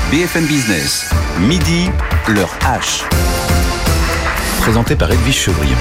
BFM Business, midi, l'heure H. Présenté par Edwige Chevrillon.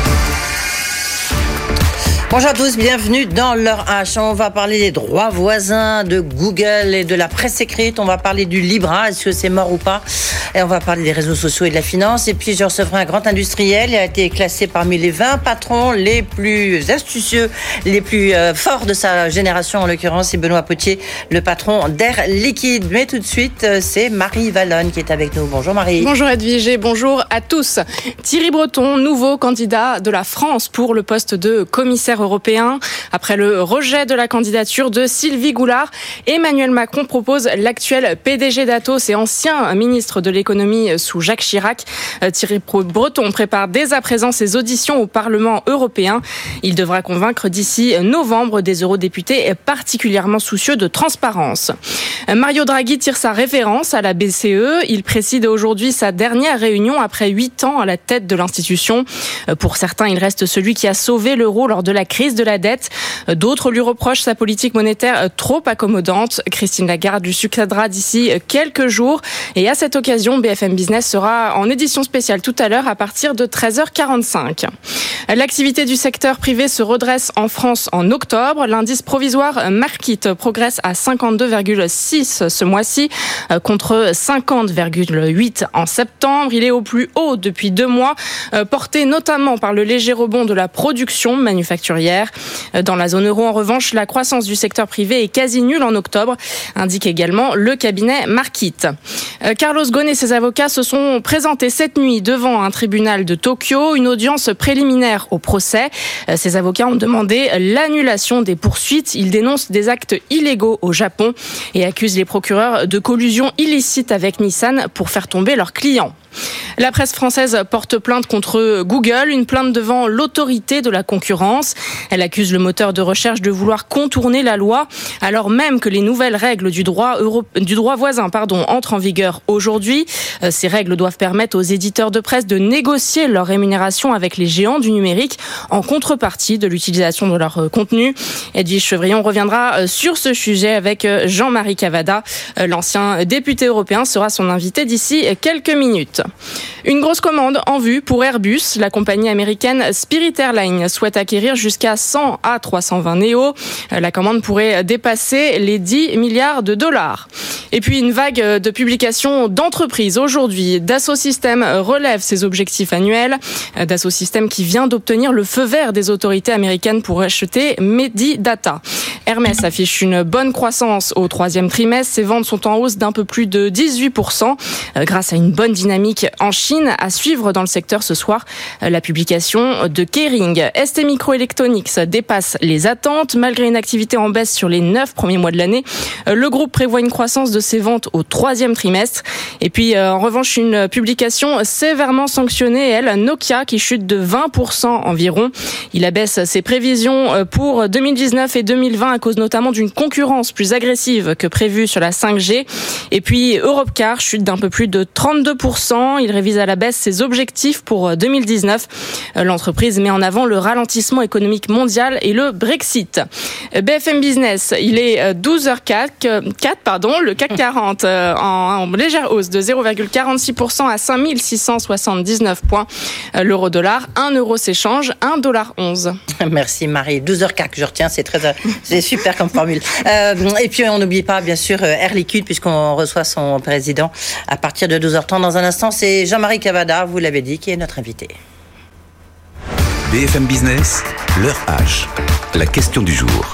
Bonjour à tous, bienvenue dans l'heure H. On va parler des droits voisins de Google et de la presse écrite. On va parler du Libra, est-ce que c'est mort ou pas? Et on va parler des réseaux sociaux et de la finance. Et puis je recevrai un grand industriel. Il a été classé parmi les 20 patrons les plus astucieux, les plus forts de sa génération. En l'occurrence, c'est Benoît Potier, le patron d'Air Liquide. Mais tout de suite, c'est Marie Wallonne qui est avec nous. Bonjour Marie. Bonjour Edwige et bonjour à tous. Thierry Breton, nouveau candidat de la France pour le poste de commissaire européen. Après le rejet de la candidature de Sylvie Goulard, Emmanuel Macron propose l'actuel PDG d'Atos et ancien ministre de l'économie sous Jacques Chirac. Thierry Breton prépare dès à présent ses auditions au Parlement européen. Il devra convaincre d'ici novembre des eurodéputés particulièrement soucieux de transparence. Mario Draghi tire sa révérence à la BCE. Il préside aujourd'hui sa dernière réunion après 8 ans à la tête de l'institution. Pour certains, il reste celui qui a sauvé l'euro lors de la crise de la dette. D'autres lui reprochent sa politique monétaire trop accommodante. Christine Lagarde lui succédera d'ici quelques jours. Et à cette occasion, BFM Business sera en édition spéciale tout à l'heure à partir de 13h45. L'activité du secteur privé se redresse en France en octobre. L'indice provisoire Markit progresse à 52,6 ce mois-ci contre 50,8 en septembre. Il est au plus haut depuis 2 mois, porté notamment par le léger rebond de la production manufacturière. Dans la zone euro, en revanche, la croissance du secteur privé est quasi nulle en octobre, indique également le cabinet Markit. Carlos Ghosn et ses avocats se sont présentés cette nuit devant un tribunal de Tokyo, une audience préliminaire au procès. Ces avocats ont demandé l'annulation des poursuites. Ils dénoncent des actes illégaux au Japon et accusent les procureurs de collusion illicite avec Nissan pour faire tomber leurs clients. La presse française porte plainte contre Google, une plainte devant l'autorité de la concurrence. Elle accuse le moteur de recherche de vouloir contourner la loi, alors même que les nouvelles règles du droit voisin entrent en vigueur aujourd'hui. Ces règles doivent permettre aux éditeurs de presse de négocier leur rémunération avec les géants du numérique en contrepartie de l'utilisation de leur contenu. Edwige Chevrillon reviendra sur ce sujet avec Jean-Marie Cavada. L'ancien député européen sera son invité d'ici quelques minutes. Une grosse commande en vue pour Airbus. La compagnie américaine Spirit Airlines souhaite acquérir jusqu'à 100 A320 Neo. La commande pourrait dépasser les 10 milliards de dollars. Et puis une vague de publications d'entreprises aujourd'hui. Dassault Systèmes relève ses objectifs annuels. Dassault Systèmes qui vient d'obtenir le feu vert des autorités américaines pour acheter Medidata. Hermès affiche une bonne croissance au 3e trimestre. Ses ventes sont en hausse d'un peu plus de 18% grâce à une bonne dynamique en Chine. À suivre dans le secteur ce soir, la publication de Kering. ST Microelectronics dépasse les attentes. Malgré une activité en baisse sur les 9 premiers mois de l'année, le groupe prévoit une croissance de ses ventes au 3e trimestre. Et puis, en revanche, une publication sévèrement sanctionnée, Nokia, qui chute de 20% environ. Il abaisse ses prévisions pour 2019 et 2020 à cause notamment d'une concurrence plus agressive que prévue sur la 5G. Et puis, Europcar chute d'un peu plus de 32%. Il révise à la baisse ses objectifs pour 2019. L'entreprise met en avant le ralentissement économique mondial et le Brexit. BFM Business, il est 12h04, le CAC 40 en légère hausse de 0,46% à 5679 points. L'euro-dollar, 1 euro s'échange, 1,11 $. Merci Marie. 12h04 que je retiens, c'est super comme formule. Et puis on n'oublie pas bien sûr Air Liquide puisqu'on reçoit son président à partir de 12h30. Dans un instant, c'est Jean-Marie Cavada, vous l'avez dit, qui est notre invité. BFM Business, l'heure H. La question du jour.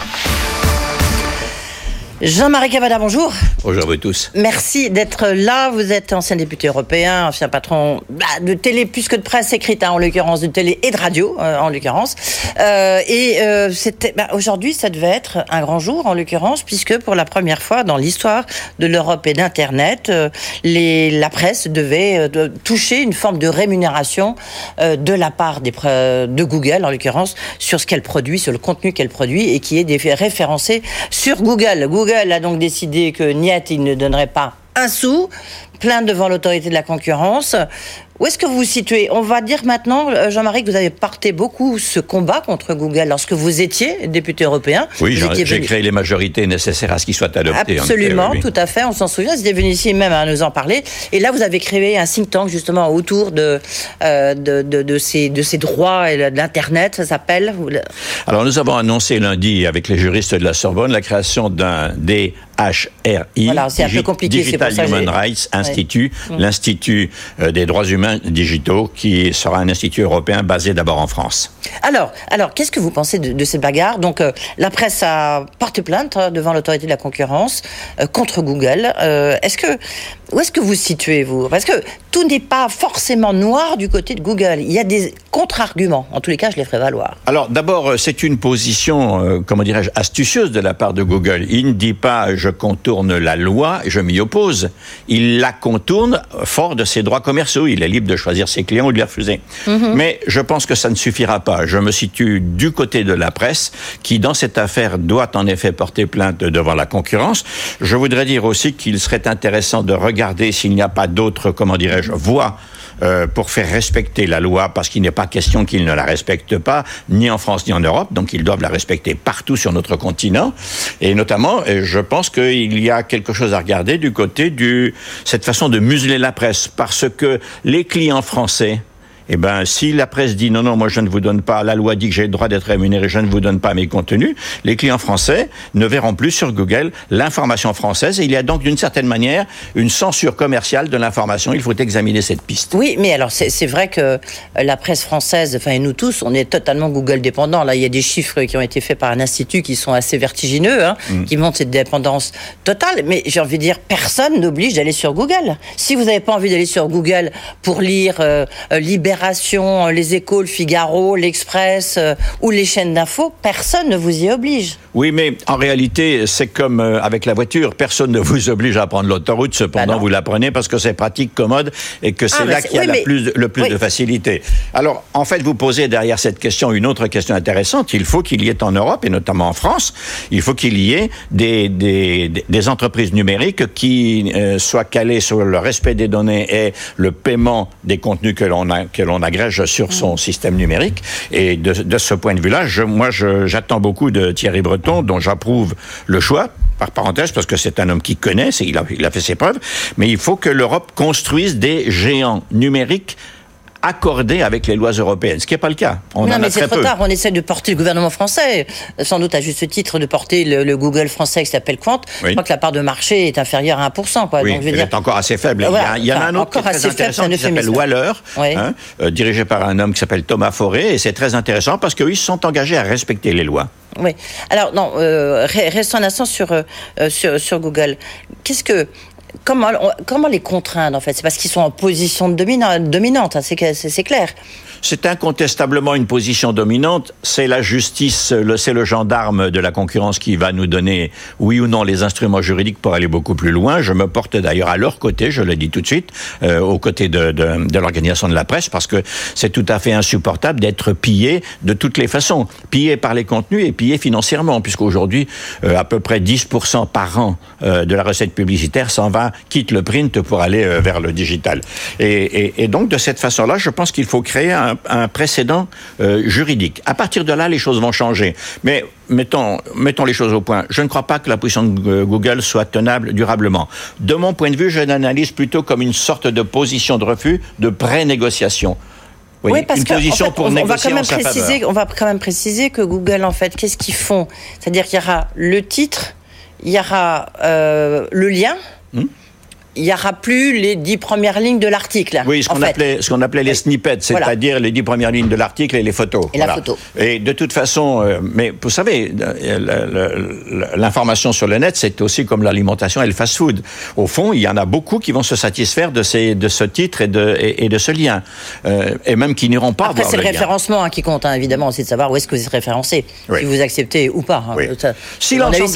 Jean-Marie Cavada, bonjour. Bonjour à vous tous. Merci d'être là. Vous êtes ancien député européen, ancien patron de télé, plus que de presse écrite, en l'occurrence, de télé et de radio, en l'occurrence. Aujourd'hui, ça devait être un grand jour, en l'occurrence, puisque pour la première fois dans l'histoire de l'Europe et d'Internet, la presse devait toucher une forme de rémunération de la part de Google, en l'occurrence, sur ce qu'elle produit, sur le contenu qu'elle produit et qui est référencé sur Google. Google a donc décidé que niet, il ne donnerait pas un sou, plainte devant l'autorité de la concurrence. Où est-ce que vous vous situez ? On va dire maintenant, Jean-Marie, que vous avez porté beaucoup ce combat contre Google lorsque vous étiez député européen. Oui, j'ai créé les majorités nécessaires à ce qu'il soit adopté. Absolument, tout à fait, on s'en souvient. Vous étiez venu ici même à nous en parler. Et là, vous avez créé un think tank justement autour de ces droits et de l'Internet, ça s'appelle. Alors, nous avons annoncé lundi avec les juristes de la Sorbonne la création d'un DHRI, voilà, c'est un peu compliqué, Digital c'est pour ça Human Rights Institute, l'Institut des droits humains digitaux, qui sera un institut européen basé d'abord en France. Alors, qu'est-ce que vous pensez de cette bagarre ? Donc, la presse a porté plainte devant l'autorité de la concurrence contre Google. Où est-ce que vous situez, vous ? Parce que tout n'est pas forcément noir du côté de Google. Il y a des contre-arguments. En tous les cas, je les ferai valoir. Alors, d'abord, c'est une position, astucieuse de la part de Google. Il ne dit pas « je contourne la loi, je m'y oppose ». Il la contourne fort de ses droits commerciaux. Il est libre de choisir ses clients ou de les refuser. Mais je pense que ça ne suffira pas. Je me situe du côté de la presse qui, dans cette affaire, doit en effet porter plainte devant la concurrence. Je voudrais dire aussi qu'il serait intéressant de regarder s'il n'y a pas d'autres, voies pour faire respecter la loi, parce qu'il n'est pas question qu'ils ne la respectent pas, ni en France ni en Europe, donc ils doivent la respecter partout sur notre continent. Et notamment, je pense qu'il y a quelque chose à regarder du côté cette façon de museler la presse, parce que les clients français, si la presse dit non, moi je ne vous donne pas, la loi dit que j'ai le droit d'être rémunéré, je ne vous donne pas mes contenus, les clients français ne verront plus sur Google l'information française, et il y a donc d'une certaine manière une censure commerciale de l'information. Il faut examiner cette piste. Oui, mais alors c'est vrai que la presse française, et nous tous, on est totalement Google dépendants. Là, il y a des chiffres qui ont été faits par un institut qui sont assez vertigineux, qui montrent cette dépendance totale, mais j'ai envie de dire, personne n'oblige d'aller sur Google. Si vous n'avez pas envie d'aller sur Google pour lire Libération, les Échos, le Figaro, l'Express ou les chaînes d'infos, personne ne vous y oblige. Oui, mais en réalité, c'est comme avec la voiture. Personne ne vous oblige à prendre l'autoroute. Cependant, vous la prenez parce que c'est pratique, commode et que c'est là qu'il y a le plus de facilité. Alors, en fait, vous posez derrière cette question une autre question intéressante. Il faut qu'il y ait en Europe, et notamment en France, il faut qu'il y ait des entreprises numériques qui soient calées sur le respect des données et le paiement des contenus que l'on agrège sur son système numérique. Et de ce point de vue-là, j'attends beaucoup de Thierry Breton, dont j'approuve le choix, par parenthèse, parce que c'est un homme qui connaît, il a fait ses preuves, mais il faut que l'Europe construise des géants numériques accordés avec les lois européennes, ce qui n'est pas le cas. Non, mais c'est trop tard. On essaie de porter le gouvernement français, sans doute à juste titre, de porter le Google français qui s'appelle Quant. Je crois que la part de marché est inférieure à 1%. Oui, donc, elle est encore assez faible. Il y en a un autre qui est très intéressant qui s'appelle Waller, dirigé par un homme qui s'appelle Thomas Forêt, et c'est très intéressant parce qu'ils se sont engagés à respecter les lois. Oui. Alors, restons un instant sur Google. Comment les contraindre, en fait ? C'est parce qu'ils sont en position dominante, c'est clair. C'est incontestablement une position dominante. C'est la justice, c'est le gendarme de la concurrence qui va nous donner, oui ou non, les instruments juridiques pour aller beaucoup plus loin. Je me porte d'ailleurs à leur côté, je le dis tout de suite, aux côtés de l'organisation de la presse, parce que c'est tout à fait insupportable d'être pillé de toutes les façons. Pillé par les contenus et pillé financièrement, puisqu'aujourd'hui, à peu près 10% par an de la recette publicitaire quitte le print pour aller vers le digital. Et donc, de cette façon-là, je pense qu'il faut créer un précédent juridique. À partir de là, les choses vont changer. Mais mettons les choses au point. Je ne crois pas que la position de Google soit tenable durablement. De mon point de vue, je l'analyse plutôt comme une sorte de position de refus, de pré-négociation. Oui, parce une position pour négocier en sa faveur. On va quand même préciser que Google, en fait, qu'est-ce qu'ils font ? C'est-à-dire qu'il y aura le titre, il y aura le lien. Il n'y aura plus les 10 premières lignes de l'article. Oui, ce qu'on appelait les snippets, c'est-à-dire les 10 premières lignes de l'article et les photos. Et la photo. Et de toute façon, mais vous savez, l'information sur le net, c'est aussi comme l'alimentation et le fast-food. Au fond, il y en a beaucoup qui vont se satisfaire de ce titre et de ce lien. Et même qui n'iront pas voir le lien. Après, c'est le référencement qui compte, évidemment, c'est de savoir où est-ce que vous êtes référencé, si vous acceptez ou pas. Oui. Si l'ensemble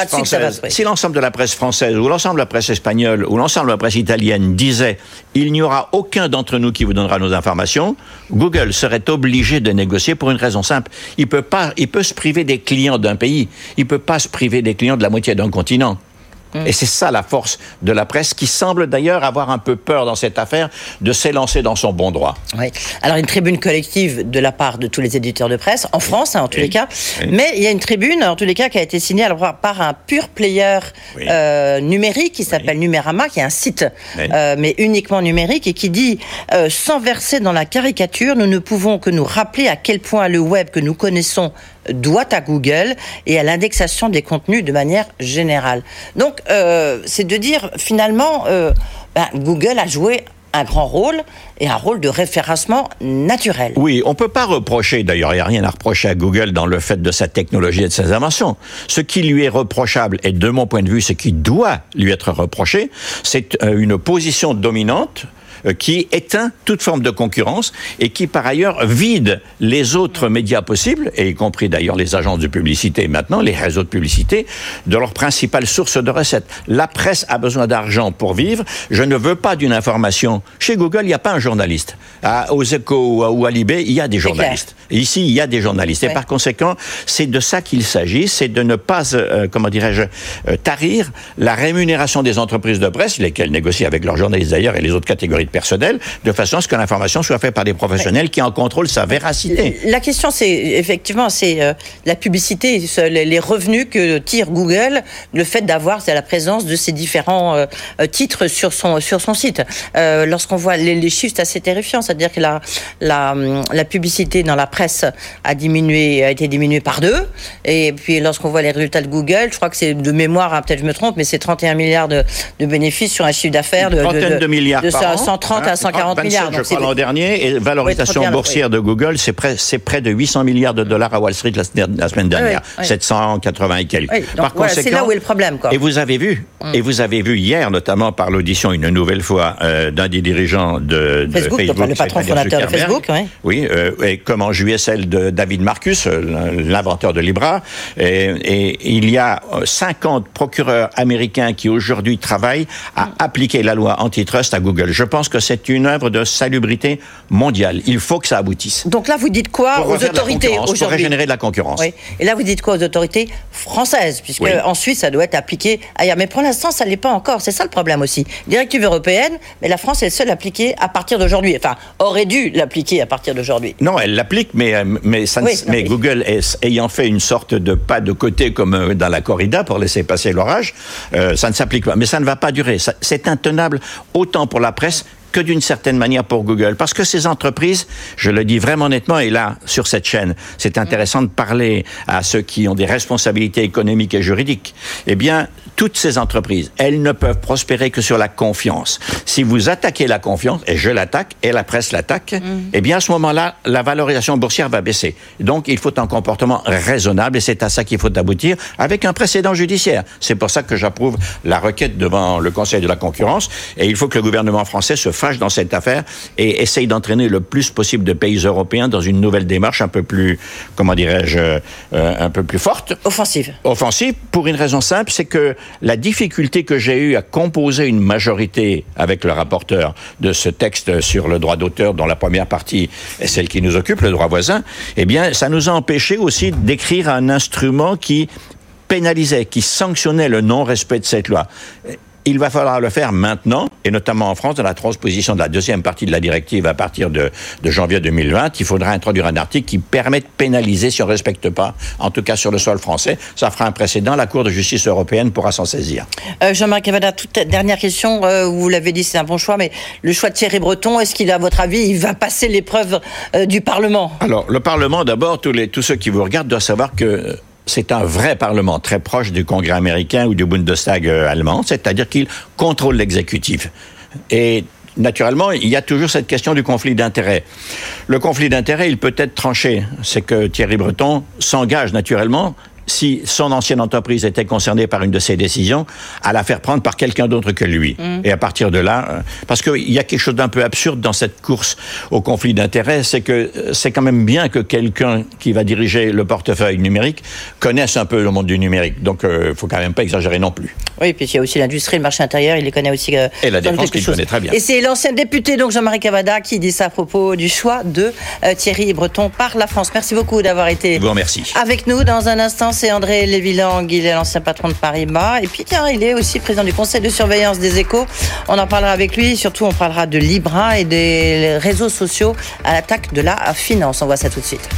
de la presse française, ou l'ensemble de la presse espagnole, ou l'ensemble de la presse italienne disait « il n'y aura aucun d'entre nous qui vous donnera nos informations », Google serait obligé de négocier pour une raison simple. Il peut se priver des clients d'un pays. Il ne peut pas se priver des clients de la moitié d'un continent. Et c'est ça la force de la presse, qui semble d'ailleurs avoir un peu peur dans cette affaire de s'élancer dans son bon droit. Oui. Alors une tribune collective de la part de tous les éditeurs de presse, en France en tous les cas, mais il y a une tribune en tous les cas qui a été signée par un pur player numérique qui s'appelle Numérama, qui est un site mais uniquement numérique, et qui dit sans verser dans la caricature, nous ne pouvons que nous rappeler à quel point le web que nous connaissons doit à Google et à l'indexation des contenus de manière générale. Donc, c'est de dire, finalement, Google a joué un grand rôle et un rôle de référencement naturel. Oui, on ne peut pas reprocher, d'ailleurs, il n'y a rien à reprocher à Google dans le fait de sa technologie et de ses inventions. Ce qui lui est reprochable, et de mon point de vue, ce qui doit lui être reproché, c'est une position dominante qui éteint toute forme de concurrence et qui, par ailleurs, vide les autres médias possibles, et y compris d'ailleurs les agences de publicité maintenant, les réseaux de publicité, de leur principale source de recettes. La presse a besoin d'argent pour vivre. Je ne veux pas d'une information. Chez Google, il n'y a pas un journaliste. Aux Échos ou à Libé, il y a des journalistes. Ici, il y a des journalistes. Et par conséquent, c'est de ça qu'il s'agit, c'est de ne pas, tarir la rémunération des entreprises de presse, lesquelles négocient avec leurs journalistes d'ailleurs et les autres catégories de personnel, de façon à ce que l'information soit faite par des professionnels qui en contrôlent sa véracité. La question, c'est effectivement, la publicité, les revenus que tire Google, le fait d'avoir la présence de ces différents titres sur son site. Lorsqu'on voit les chiffres, c'est assez terrifiant, c'est-à-dire que la publicité dans la presse a été diminuée par 2, et puis lorsqu'on voit les résultats de Google, je crois que c'est de mémoire, peut-être je me trompe, mais c'est 31 milliards de bénéfices sur un chiffre d'affaires de milliards par an. 130 à 140 milliards. Je crois l'an dernier, et valorisation boursière de Google, c'est près de 800 milliards de dollars à Wall Street la semaine dernière. 780 et quelques. Par conséquent, c'est là où est le problème, quoi. Et vous avez vu hier, notamment par l'audition une nouvelle fois d'un des dirigeants de Facebook, le patron fondateur de Facebook, et comme en juillet celle de David Marcus, l'inventeur de Libra, et il y a 50 procureurs américains qui aujourd'hui travaillent à appliquer la loi antitrust à Google. Je pense que c'est une œuvre de salubrité mondiale. Il faut que ça aboutisse. Donc là, vous dites quoi aux autorités aujourd'hui ? Pour régénérer de la concurrence. Oui. Et là, vous dites quoi aux autorités françaises ? Puisque ensuite, ça doit être appliqué ailleurs. Mais pour l'instant, ça ne l'est pas encore. C'est ça le problème aussi. Directive européenne, mais la France est seule à appliquer à partir d'aujourd'hui. Enfin, aurait dû l'appliquer à partir d'aujourd'hui. Non, elle l'applique, mais Google ayant fait une sorte de pas de côté comme dans la corrida pour laisser passer l'orage, ça ne s'applique pas. Mais ça ne va pas durer. C'est intenable autant pour la presse que d'une certaine manière pour Google. Parce que ces entreprises, je le dis vraiment nettement, et là, sur cette chaîne, c'est intéressant de parler à ceux qui ont des responsabilités économiques et juridiques. Eh bien, toutes ces entreprises, elles ne peuvent prospérer que sur la confiance. Si vous attaquez la confiance, et je l'attaque, et la presse l'attaque, eh bien, à ce moment-là, la valorisation boursière va baisser. Donc, il faut un comportement raisonnable, et c'est à ça qu'il faut aboutir, avec un précédent judiciaire. C'est pour ça que j'approuve la requête devant le Conseil de la concurrence, et il faut que le gouvernement français se fâche dans cette affaire et essaye d'entraîner le plus possible de pays européens dans une nouvelle démarche un peu plus, un peu plus forte. Offensive, pour une raison simple, c'est que la difficulté que j'ai eue à composer une majorité avec le rapporteur de ce texte sur le droit d'auteur, dont la première partie est celle qui nous occupe, le droit voisin, eh bien, ça nous a empêché aussi d'écrire un instrument qui pénalisait, qui sanctionnait le non-respect de cette loi. Il va falloir le faire maintenant, et notamment en France, dans la transposition de la deuxième partie de la directive à partir de janvier 2020. Il faudra introduire un article qui permet de pénaliser si on ne respecte pas, en tout cas sur le sol français. Ça fera un précédent, la Cour de justice européenne pourra s'en saisir. Jean-Marc Cavada, toute dernière question, vous l'avez dit, c'est un bon choix, mais le choix de Thierry Breton, est-ce qu'il, à votre avis, il va passer l'épreuve du Parlement ? Alors, le Parlement, d'abord, tous ceux qui vous regardent doivent savoir que c'est un vrai Parlement, très proche du Congrès américain ou du Bundestag allemand, c'est-à-dire qu'il contrôle l'exécutif. Et naturellement, il y a toujours cette question du conflit d'intérêts. Le conflit d'intérêts, il peut être tranché. C'est que Thierry Breton s'engage naturellement, si son ancienne entreprise était concernée par une de ses décisions, à la faire prendre par quelqu'un d'autre que lui. Et à partir de là, parce qu'il y a quelque chose d'un peu absurde dans cette course au conflit d'intérêts, c'est que c'est quand même bien que quelqu'un qui va diriger le portefeuille numérique connaisse un peu le monde du numérique. Donc, il faut quand même pas exagérer non plus. Oui, puis il y a aussi l'industrie, le marché intérieur, il les connaît aussi. Et la défense, qu'il connaît très bien. Et c'est l'ancien député, donc Jean-Marie Cavada, qui dit ça à propos du choix de Thierry Breton par la France. Merci beaucoup d'avoir été Je vous remercie. Avec nous dans un instant. Finance, c'est André Lévy-Lang. Il est l'ancien patron de Paribas. Et puis, tiens, il est aussi président du conseil de surveillance des Échos. On en parlera avec lui. Surtout, on parlera de Libra et des réseaux sociaux à l'attaque de la finance. On voit ça tout de suite.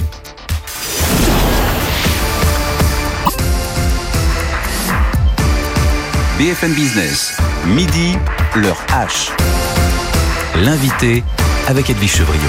BFM Business, midi, l'heure H. L'invité avec Edwige Chevrillon.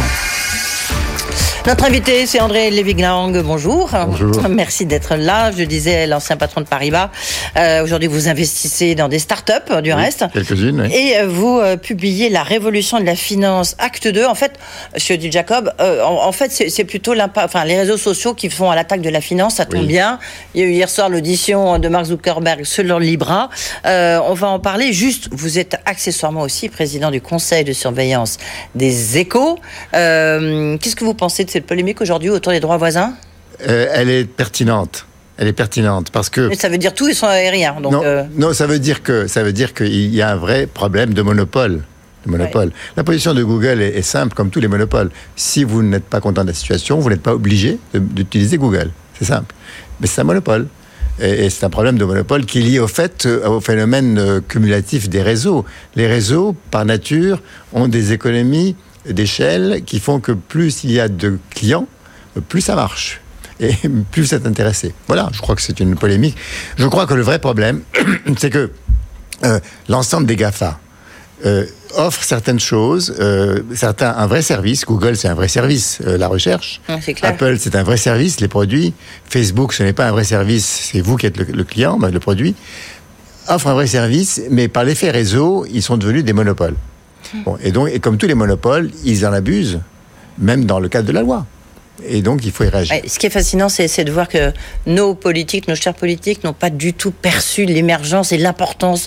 Notre invité, c'est André Lévy-Lang. Bonjour. Bonjour. Merci d'être là. Je disais, l'ancien patron de Paribas. Aujourd'hui, vous investissez dans des startups, du reste. Quelques-unes, oui. Et vous publiez La révolution de la finance, acte 2. En fait, monsieur Di Jacob, en fait, c'est plutôt les réseaux sociaux qui font à l'attaque de la finance. Ça tombe bien. Il y a eu hier soir l'audition de Mark Zuckerberg sur Libra. On va en parler. Juste, vous êtes accessoirement aussi président du conseil de surveillance des Échos. Qu'est-ce que vous pensez de cette polémique aujourd'hui autour des droits voisins? Elle est pertinente. Elle est pertinente parce que. Mais ça veut dire tout et sans rien. Donc non, ça veut dire qu'il y a un vrai problème de monopole. Ouais. La position de Google est simple, comme tous les monopoles. Si vous n'êtes pas content de la situation, vous n'êtes pas obligé d'utiliser Google. C'est simple. Mais c'est un monopole. Et c'est un problème de monopole qui est lié au phénomène cumulatif des réseaux. Les réseaux, par nature, ont des économies d'échelle qui font que plus il y a de clients, plus ça marche. Et plus vous êtes intéressé. Voilà, je crois que c'est une polémique. Je crois que le vrai problème, c'est que l'ensemble des GAFA offrent certaines choses, un vrai service. Google, c'est un vrai service, la recherche. C'est clair. Apple, c'est un vrai service, les produits. Facebook, ce n'est pas un vrai service, c'est vous qui êtes le client, le produit. Offrent un vrai service, mais par l'effet réseau, ils sont devenus des monopoles. Bon, et comme tous les monopoles, ils en abusent, même dans le cadre de la loi. Et donc, il faut y réagir. Ce qui est fascinant, c'est de voir que nos chers politiques, n'ont pas du tout perçu l'émergence et l'importance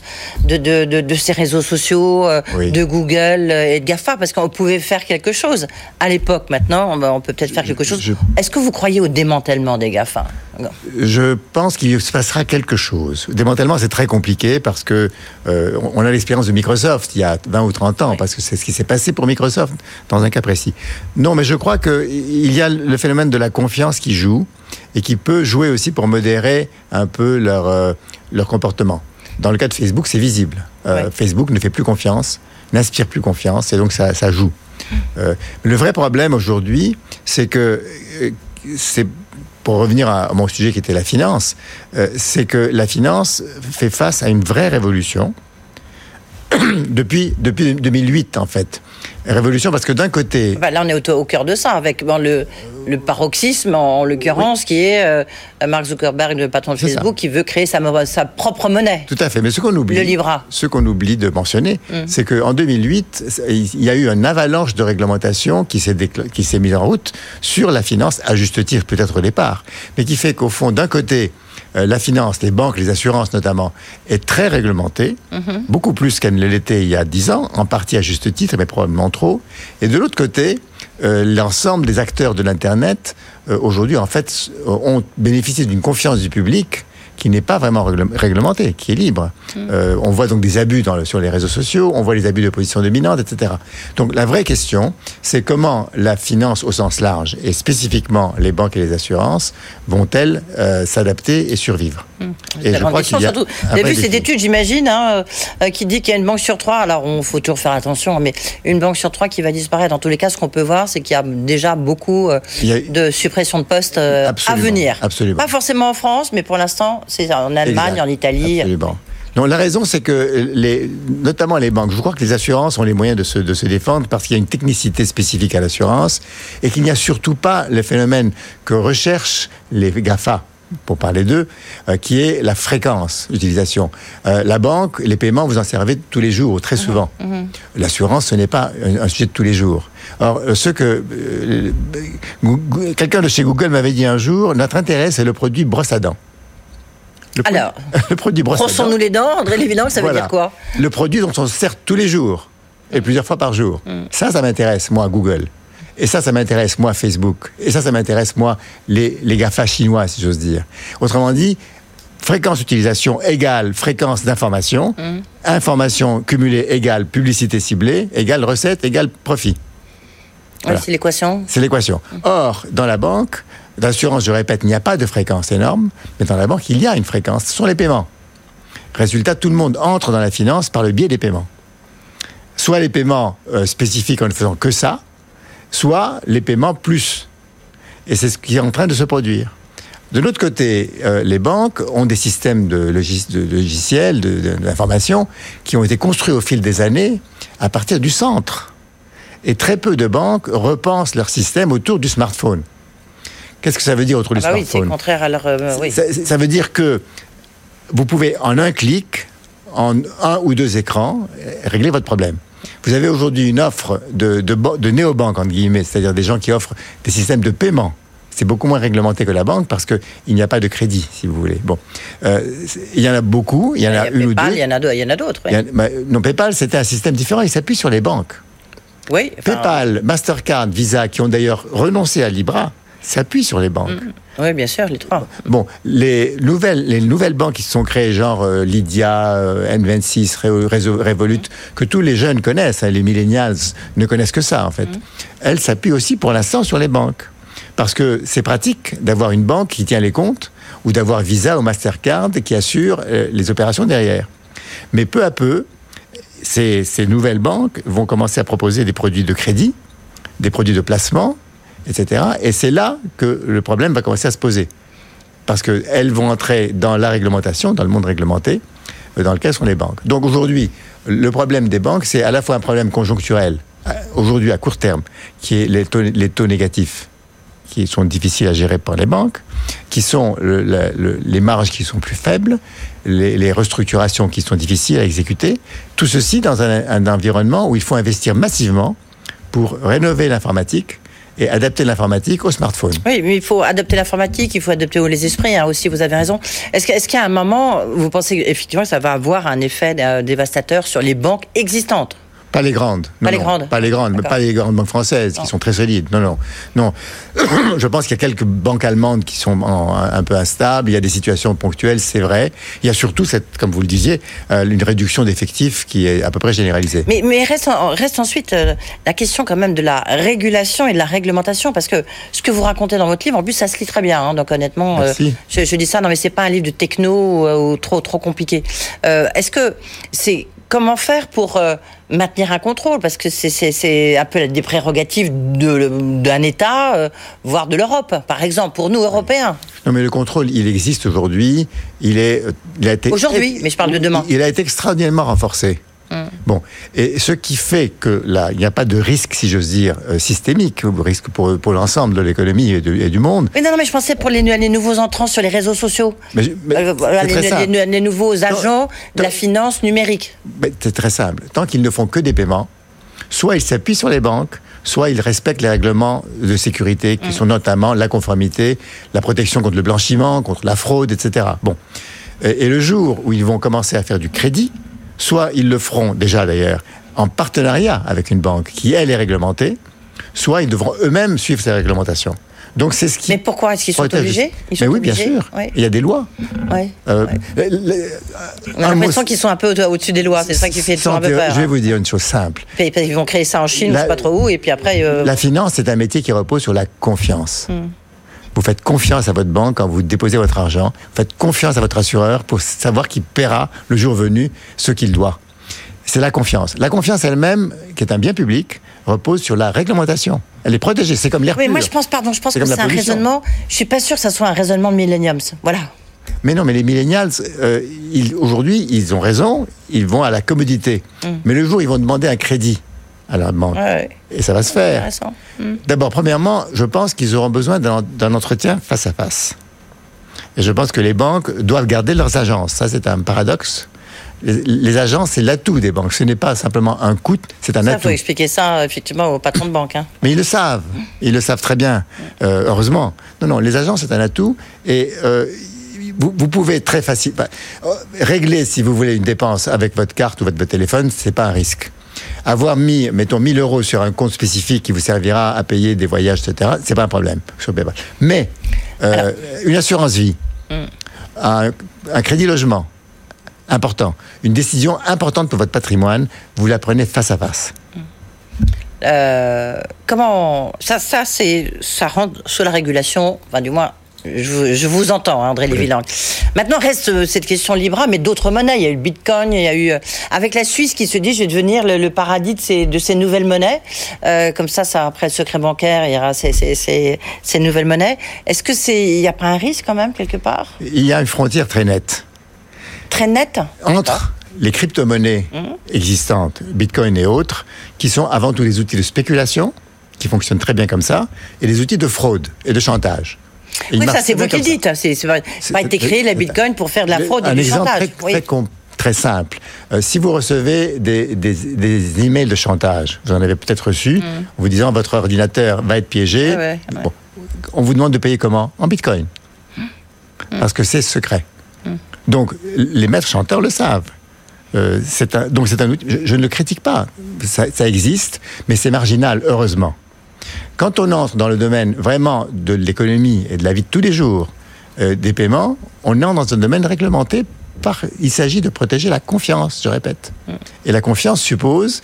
de ces réseaux sociaux, de Google et de GAFA, parce qu'on pouvait faire quelque chose. À l'époque, maintenant, on peut peut-être faire quelque chose. Est-ce que vous croyez au démantèlement des GAFA ? Je pense qu'il se passera quelque chose. Le démantèlement, c'est très compliqué parce que on a l'expérience de Microsoft il y a 20 ou 30 ans, parce que c'est ce qui s'est passé pour Microsoft dans un cas précis. Non, mais je crois qu'il y a le phénomène de la confiance qui joue et qui peut jouer aussi pour modérer un peu leur comportement. Dans le cas de Facebook, c'est visible. Facebook ne fait plus confiance, n'inspire plus confiance, et donc ça joue. Le vrai problème aujourd'hui, c'est que pour revenir à mon sujet qui était la finance, c'est que la finance fait face à une vraie révolution depuis 2008 en fait. Révolution parce que d'un côté... Là on est au cœur de ça, avec le paroxysme en l'occurrence qui est Mark Zuckerberg, le patron de Facebook, qui veut créer sa propre monnaie. Tout à fait, mais ce qu'on oublie, de mentionner, c'est qu'en 2008, il y a eu une avalanche de réglementation qui s'est mise en route sur la finance, à juste titre peut-être au départ, mais qui fait qu'au fond, d'un côté, la finance, les banques, les assurances notamment, est très réglementée, beaucoup plus qu'elle ne l'était il y a 10 ans, en partie à juste titre, mais probablement trop. Et de l'autre côté, l'ensemble des acteurs de l'Internet, aujourd'hui, en fait, ont bénéficié d'une confiance du public qui n'est pas vraiment réglementée, qui est libre. On voit donc des abus sur les réseaux sociaux, on voit les abus de position dominante, etc. Donc la vraie question, c'est comment la finance au sens large, et spécifiquement les banques et les assurances, vont-elles s'adapter et survivre. Et je crois qu'il y a vous avez vu cette étude, j'imagine, qui dit qu'il y a une banque sur 3, alors il faut toujours faire attention, mais une banque sur 3 qui va disparaître. Dans tous les cas, ce qu'on peut voir, c'est qu'il y a déjà beaucoup de suppression de postes à venir. Absolument. Pas forcément en France, mais pour l'instant, c'est en Allemagne, en Italie. Absolument. Non, la raison, c'est que notamment les banques, je crois que les assurances ont les moyens de se défendre parce qu'il y a une technicité spécifique à l'assurance et qu'il n'y a surtout pas le phénomène que recherchent les GAFA, pour parler d'eux, qui est la fréquence d'utilisation. La banque, les paiements, vous en servez tous les jours, très souvent. L'assurance, ce n'est pas un sujet de tous les jours. Or, quelqu'un de chez Google m'avait dit un jour, notre intérêt, c'est le produit brosse à dents. Le produit brosse à dents. Brossons-nous les dents, André Lévy-Lang, ça veut dire quoi ? Le produit dont on se sert tous les jours, et plusieurs fois par jour. Ça m'intéresse, moi, Google. Et ça m'intéresse, moi, Facebook. Et ça m'intéresse, moi, les GAFA chinois, si j'ose dire. Autrement dit, fréquence d'utilisation égale fréquence d'information, information cumulée égale publicité ciblée, égale recette, égale profit. Voilà. C'est l'équation. C'est l'équation. Or, dans la banque, d'assurance, je répète, il n'y a pas de fréquence énorme, mais dans la banque, il y a une fréquence, ce sont les paiements. Résultat, tout le monde entre dans la finance par le biais des paiements. Soit les paiements spécifiques en ne faisant que ça, soit les paiements plus. Et c'est ce qui est en train de se produire. De l'autre côté, les banques ont des systèmes de logiciels, d'information, qui ont été construits au fil des années à partir du centre. Et très peu de banques repensent leur système autour du smartphone. Qu'est-ce que ça veut dire autour du smartphone ? Oui, c'est contraire à leur... oui. Ça veut dire que vous pouvez, en un clic, en 1 ou 2 écrans, régler votre problème. Vous avez aujourd'hui une offre de néobanques, entre guillemets, c'est-à-dire des gens qui offrent des systèmes de paiement. C'est beaucoup moins réglementé que la banque parce qu'il n'y a pas de crédit, si vous voulez. Bon, il y en a beaucoup, il y en a une PayPal, ou deux. Il y en a d'autres. Oui. Non, PayPal, c'était un système différent, il s'appuie sur les banques. Oui. PayPal, Mastercard, Visa, qui ont d'ailleurs renoncé à Libra, s'appuient sur les banques. Oui, bien sûr, les trois. Bon, les nouvelles banques qui se sont créées, genre Lydia, N26, Revolut, que tous les jeunes connaissent, les millennials ne connaissent que ça, en fait. Elles s'appuient aussi pour l'instant sur les banques. Parce que c'est pratique d'avoir une banque qui tient les comptes ou d'avoir Visa ou Mastercard qui assure les opérations derrière. Mais peu à peu, ces nouvelles banques vont commencer à proposer des produits de crédit, des produits de placement, etc. Et c'est là que le problème va commencer à se poser. Parce qu'elles vont entrer dans la réglementation, dans le monde réglementé, dans lequel sont les banques. Donc aujourd'hui, le problème des banques, c'est à la fois un problème conjoncturel, aujourd'hui à court terme, qui est les taux négatifs, qui sont difficiles à gérer par les banques, qui sont les marges qui sont plus faibles, les restructurations qui sont difficiles à exécuter. Tout ceci dans un environnement où il faut investir massivement pour rénover l'informatique et adapter l'informatique au smartphone. Oui, mais il faut adapter l'informatique, il faut adapter les esprits aussi, vous avez raison. Est-ce qu'il y a un moment, vous pensez effectivement que ça va avoir un effet dévastateur sur les banques existantes ? Pas les grandes. Pas les grandes, pas les grandes banques françaises qui sont très solides. Non. Je pense qu'il y a quelques banques allemandes qui sont un peu instables. Il y a des situations ponctuelles, c'est vrai. Il y a surtout, comme vous le disiez, une réduction d'effectifs qui est à peu près généralisée. Mais reste ensuite la question quand même de la régulation et de la réglementation, parce que ce que vous racontez dans votre livre, en plus, ça se lit très bien. Donc honnêtement, je dis ça, non mais c'est pas un livre de techno ou trop compliqué. Est-ce que c'est comment faire pour maintenir un contrôle, parce que c'est un peu des prérogatives d'un État, voire de l'Europe, par exemple, pour nous, Européens. Non, mais le contrôle, il existe aujourd'hui. Il a été... Aujourd'hui, mais je parle de demain. Il a été extraordinairement renforcé. Bon, et ce qui fait que là, il n'y a pas de risque, si j'ose dire, systémique, ou risque pour l'ensemble de l'économie et du monde. Mais non, mais je pensais pour les nouveaux entrants sur les réseaux sociaux, les nouveaux agents de la finance numérique. C'est très simple. Tant qu'ils ne font que des paiements, soit ils s'appuient sur les banques, soit ils respectent les règlements de sécurité, qui sont notamment la conformité, la protection contre le blanchiment, contre la fraude, etc. Bon, et le jour où ils vont commencer à faire du crédit, soit ils le feront déjà d'ailleurs en partenariat avec une banque qui, elle, est réglementée, soit ils devront eux-mêmes suivre ces réglementations. Donc c'est ce qui... Mais pourquoi est-ce qu'ils sont obligés ? Mais oui, bien sûr. Oui. Il y a des lois. Oui. On a l'impression qu'ils sont un peu au-dessus des lois. C'est ça qui fait toujours un peu peur. Je vais vous dire une chose simple. Ils vont créer ça en Chine, je ne sais pas trop où, et puis après... La finance, c'est un métier qui repose sur la confiance. Vous faites confiance à votre banque quand vous déposez votre argent. Vous faites confiance à votre assureur pour savoir qu'il paiera le jour venu ce qu'il doit. C'est la confiance. La confiance elle-même, qui est un bien public, repose sur la réglementation. Elle est protégée. C'est comme l'air pur. Oui, moi je pense que c'est un raisonnement. Je suis pas sûr que ça soit un raisonnement de millenniums. Voilà. Mais non, mais les millennials, aujourd'hui, ils ont raison. Ils vont à la commodité. Mais le jour où ils vont demander un crédit à la banque, et ça va se faire. D'abord, premièrement, je pense qu'ils auront besoin d'un entretien face à face. Et je pense que les banques doivent garder leurs agences. Ça, c'est un paradoxe. Les agences, c'est l'atout des banques. Ce n'est pas simplement un coût, c'est un atout. Il faut expliquer ça, effectivement, aux patrons de banque. Mais ils le savent. Ils le savent très bien. Heureusement. Non, les agences, c'est un atout. Et vous pouvez très facilement régler, si vous voulez, une dépense avec votre carte ou votre téléphone, c'est pas un risque. Avoir mis, mettons, 1 000 € sur un compte spécifique qui vous servira à payer des voyages, etc., c'est pas un problème. Mais une assurance vie, un crédit logement, important, une décision importante pour votre patrimoine, vous la prenez face à face. Comment ça rentre sous la régulation, enfin du moins. Je vous entends, André Lévy-Lang. Maintenant, reste cette question Libra, mais d'autres monnaies. Il y a eu le Bitcoin, il y a eu... avec la Suisse qui se dit, je vais devenir le paradis de ces nouvelles monnaies. Comme ça, après le secret bancaire, il y aura ces nouvelles monnaies. Est-ce que il n'y a pas un risque quand même, quelque part ? Il y a une frontière très nette. Très nette ? Entre les crypto-monnaies existantes, Bitcoin et autres, qui sont avant tout des outils de spéculation, qui fonctionnent très bien comme ça, et les outils de fraude et de chantage. Oui, ça c'est vous qui le dites. C'est pas été créé la Bitcoin pour faire de la fraude et du chantage. Un exemple très simple. Si vous recevez des emails de chantage, vous en avez peut-être reçu, vous disant votre ordinateur va être piégé, bon, on vous demande de payer comment ? En Bitcoin. Parce que c'est secret. Donc les maîtres chanteurs le savent. Donc c'est un outil. Je ne le critique pas. Ça existe, mais c'est marginal, heureusement. Quand on entre dans le domaine vraiment de l'économie et de la vie de tous les jours des paiements, on entre dans un domaine réglementé. Il s'agit de protéger la confiance, je répète. Et la confiance suppose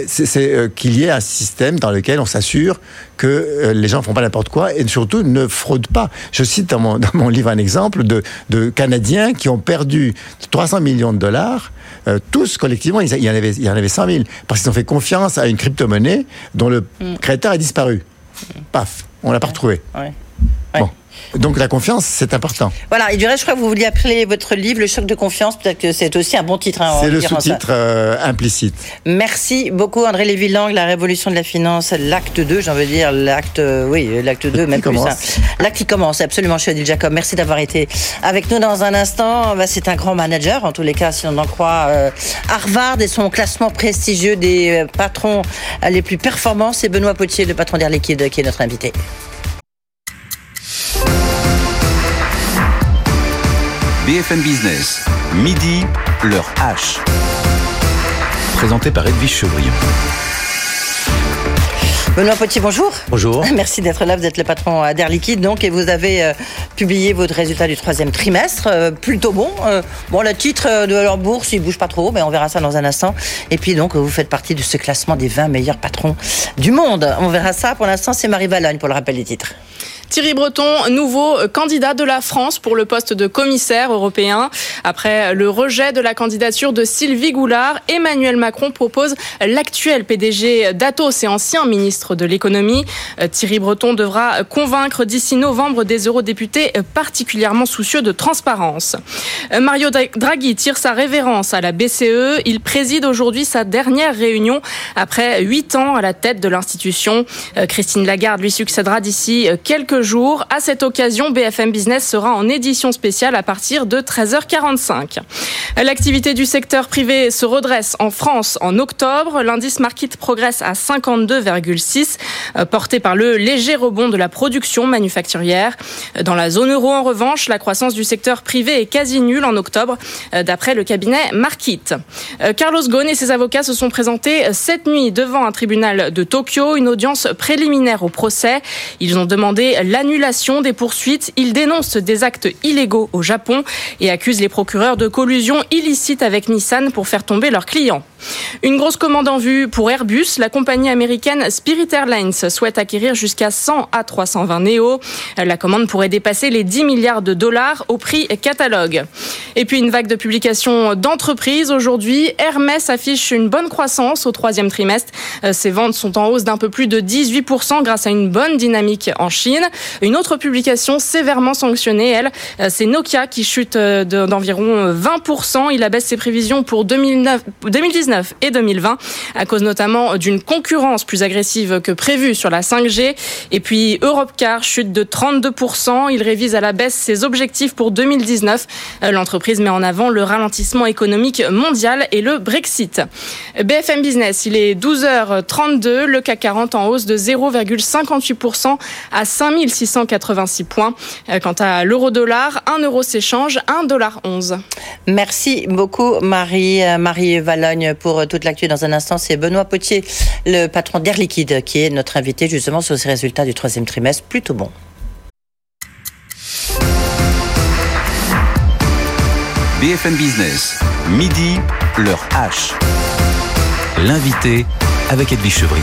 qu'il y ait un système dans lequel on s'assure que les gens ne font pas n'importe quoi et surtout ne fraudent pas. Je cite dans mon livre un exemple de Canadiens qui ont perdu 300 millions de dollars. Tous collectivement, il y en avait 100 000 parce qu'ils ont fait confiance à une crypto-monnaie dont le créateur a disparu. Paf, on l'a pas retrouvé. Bon. Donc la confiance, c'est important. Voilà, et du reste, je crois que vous vouliez appeler votre livre « Le choc de confiance ». Peut-être que c'est aussi un bon titre. C'est le sous-titre implicite. Merci beaucoup, André Lévy-Lang. La révolution de la finance, l'acte 2, j'ai envie de dire l'acte 2, même plus. L'acte qui commence, absolument, Odile Jacob. Merci d'avoir été avec nous dans un instant. C'est un grand manager, en tous les cas, si on en croit Harvard et son classement prestigieux des patrons les plus performants. C'est Benoît Potier, le patron d'Air Liquide, qui est notre invité. BFM Business, midi, l'heure H. Présenté par Edwige Chevrillon. Benoît Potier, bonjour. Bonjour. Merci d'être là, vous êtes le patron d'Air Liquide, donc, et vous avez publié votre résultat du 3e trimestre, plutôt bon. Le titre de leur bourse, il bouge pas trop, mais on verra ça dans un instant. Et puis donc, vous faites partie de ce classement des 20 meilleurs patrons du monde. On verra ça. Pour l'instant, c'est Marie Vallogne pour le rappel des titres. Thierry Breton, nouveau candidat de la France pour le poste de commissaire européen. Après le rejet de la candidature de Sylvie Goulard, Emmanuel Macron propose l'actuel PDG d'Atos et ancien ministre de l'économie. Thierry Breton devra convaincre d'ici novembre des eurodéputés particulièrement soucieux de transparence. Mario Draghi tire sa révérence à la BCE. Il préside aujourd'hui sa dernière réunion après 8 ans à la tête de l'institution. Christine Lagarde lui succédera d'ici quelques jours. À cette occasion, BFM Business sera en édition spéciale à partir de 13h45. L'activité du secteur privé se redresse en France en octobre. L'indice Markit progresse à 52,6, porté par le léger rebond de la production manufacturière. Dans la zone euro, en revanche, la croissance du secteur privé est quasi nulle en octobre, d'après le cabinet Markit. Carlos Ghosn et ses avocats se sont présentés cette nuit devant un tribunal de Tokyo, une audience préliminaire au procès. Ils ont demandé l'annulation des poursuites. Ils dénoncent des actes illégaux au Japon et accusent les procureurs de collusion illicite avec Nissan pour faire tomber leurs clients. Une grosse commande en vue pour Airbus. La compagnie américaine Spirit Airlines souhaite acquérir jusqu'à 100 A320 Neo. La commande pourrait dépasser les 10 milliards de dollars au prix catalogue. Et puis une vague de publications d'entreprises. Aujourd'hui, Hermès affiche une bonne croissance au 3e trimestre. Ses ventes sont en hausse d'un peu plus de 18% grâce à une bonne dynamique en Chine. Une autre publication sévèrement sanctionnée, c'est Nokia qui chute d'environ 20%. Il abaisse ses prévisions pour 2019 et 2020 à cause notamment d'une concurrence plus agressive que prévue sur la 5G. Et puis Europcar chute de 32%. Il révise à la baisse ses objectifs pour 2019. L'entreprise met en avant le ralentissement économique mondial et le Brexit. BFM Business, il est 12h32. Le CAC 40 en hausse de 0,58% à 5686 points. Quant à l'euro-dollar, 1 euro s'échange, 1,11 $. Merci beaucoup Marie Vallogne pour toute l'actu. Dans un instant, c'est Benoît Potier, le patron d'Air Liquide, qui est notre invité justement sur ces résultats du 3e trimestre, plutôt bon. BFM Business, midi, l'heure H. L'invité avec Edwige Chevrillon.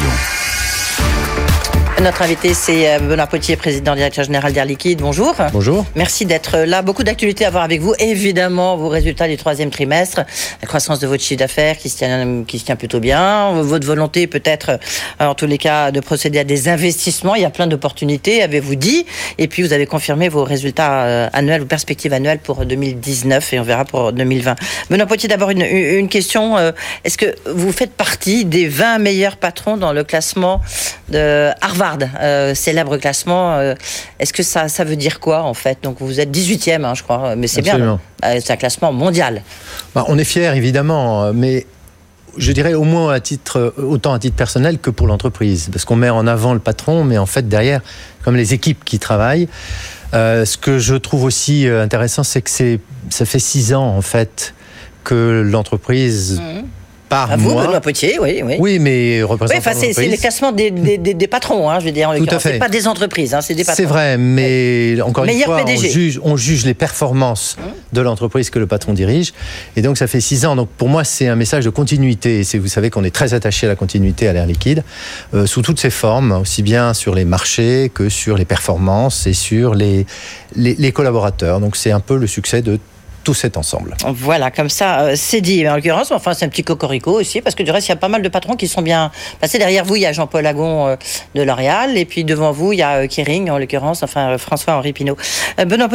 Notre invité, c'est Benoît Potier, président directeur général d'Air Liquide. Bonjour. Bonjour. Merci d'être là. Beaucoup d'actualités à voir avec vous. Évidemment, vos résultats du 3e trimestre, la croissance de votre chiffre d'affaires qui se tient plutôt bien, votre volonté peut-être, en tous les cas, de procéder à des investissements. Il y a plein d'opportunités, avez-vous dit. Et puis, vous avez confirmé vos résultats annuels, vos perspectives annuelles pour 2019 et on verra pour 2020. Benoît Potier, d'abord une question. Est-ce que vous faites partie des 20 meilleurs patrons dans le classement de Harvard? Célèbre classement, est-ce que ça veut dire quoi en fait? Donc vous êtes 18e, je crois, mais c'est Absolument. Bien, c'est un classement mondial. On est fiers évidemment, mais je dirais au moins autant à titre personnel que pour l'entreprise, parce qu'on met en avant le patron, mais en fait derrière, comme les équipes qui travaillent, ce que je trouve aussi intéressant, c'est que ça fait 6 ans en fait que l'entreprise... Par à vous, mois. Benoît Potier, oui. Oui, mais représentant c'est le classement des patrons, je veux dire. Tout à fait. C'est pas des entreprises, c'est des patrons. C'est vrai, mais encore une fois, PDG. on juge les performances de l'entreprise que le patron dirige. Et donc, ça fait 6 ans. Donc, pour moi, c'est un message de continuité. Vous savez qu'on est très attaché à la continuité à l'Air Liquide, sous toutes ses formes, aussi bien sur les marchés que sur les performances et sur les collaborateurs. Donc, c'est un peu le succès de tout cet ensemble. Voilà, comme ça, c'est dit. En l'occurrence, enfin, c'est un petit cocorico aussi, parce que du reste, il y a pas mal de patrons qui sont bien passés. Derrière vous, il y a Jean-Paul Agon de L'Oréal, et puis devant vous, il y a Kering, en l'occurrence, François-Henri Pinault. on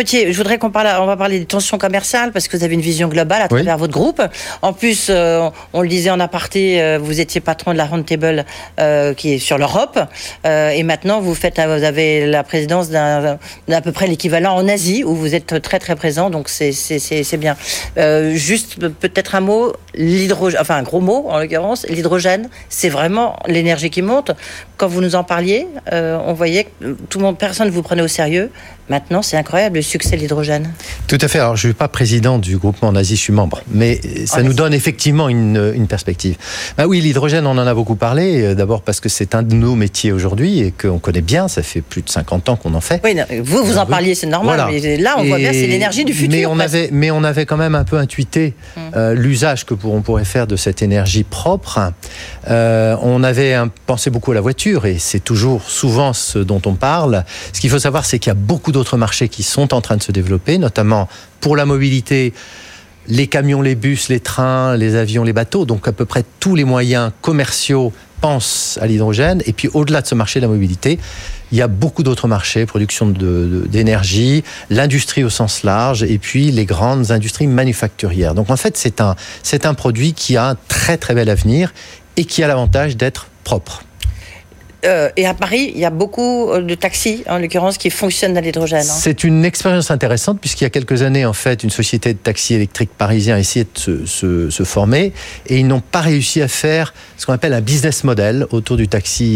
va parler des tensions commerciales, parce que vous avez une vision globale à travers votre groupe. En plus, on le disait en aparté, vous étiez patron de la Roundtable qui est sur l'Europe, et maintenant, vous avez la présidence d'à peu près l'équivalent en Asie, où vous êtes très très présent, donc c'est bien. Juste peut-être un mot, un gros mot en l'occurrence, l'hydrogène, c'est vraiment l'énergie qui monte. Quand vous nous en parliez, on voyait que personne ne vous prenait au sérieux. Maintenant, c'est incroyable le succès de l'hydrogène. Tout à fait. Alors, je ne suis pas président du groupement en Asie, je suis membre. Mais ça nous donne effectivement une perspective. Oui, l'hydrogène, on en a beaucoup parlé. D'abord parce que c'est un de nos métiers aujourd'hui et qu'on connaît bien. Ça fait plus de 50 ans qu'on en fait. Oui, vous en parliez, c'est normal. Voilà. Mais là, on voit bien, c'est l'énergie du futur. Mais on avait quand même un peu intuité l'usage on pourrait faire de cette énergie propre. On avait pensé beaucoup à la voiture et c'est toujours souvent ce dont on parle. Ce qu'il faut savoir, c'est qu'il y a beaucoup d'autres marchés qui sont en train de se développer, notamment pour la mobilité, les camions, les bus, les trains, les avions, les bateaux. Donc à peu près tous les moyens commerciaux pensent à l'hydrogène. Et puis au-delà de ce marché de la mobilité, il y a beaucoup d'autres marchés, production d'énergie, l'industrie au sens large, et puis les grandes industries manufacturières. Donc en fait, c'est un produit qui a un très très bel avenir et qui a l'avantage d'être propre. Et à Paris, il y a beaucoup de taxis, en l'occurrence, qui fonctionnent à l'hydrogène. C'est une expérience intéressante, puisqu'il y a quelques années, en fait, une société de taxis électriques parisiens a essayé de se former, et ils n'ont pas réussi à faire ce qu'on appelle un business model autour du taxi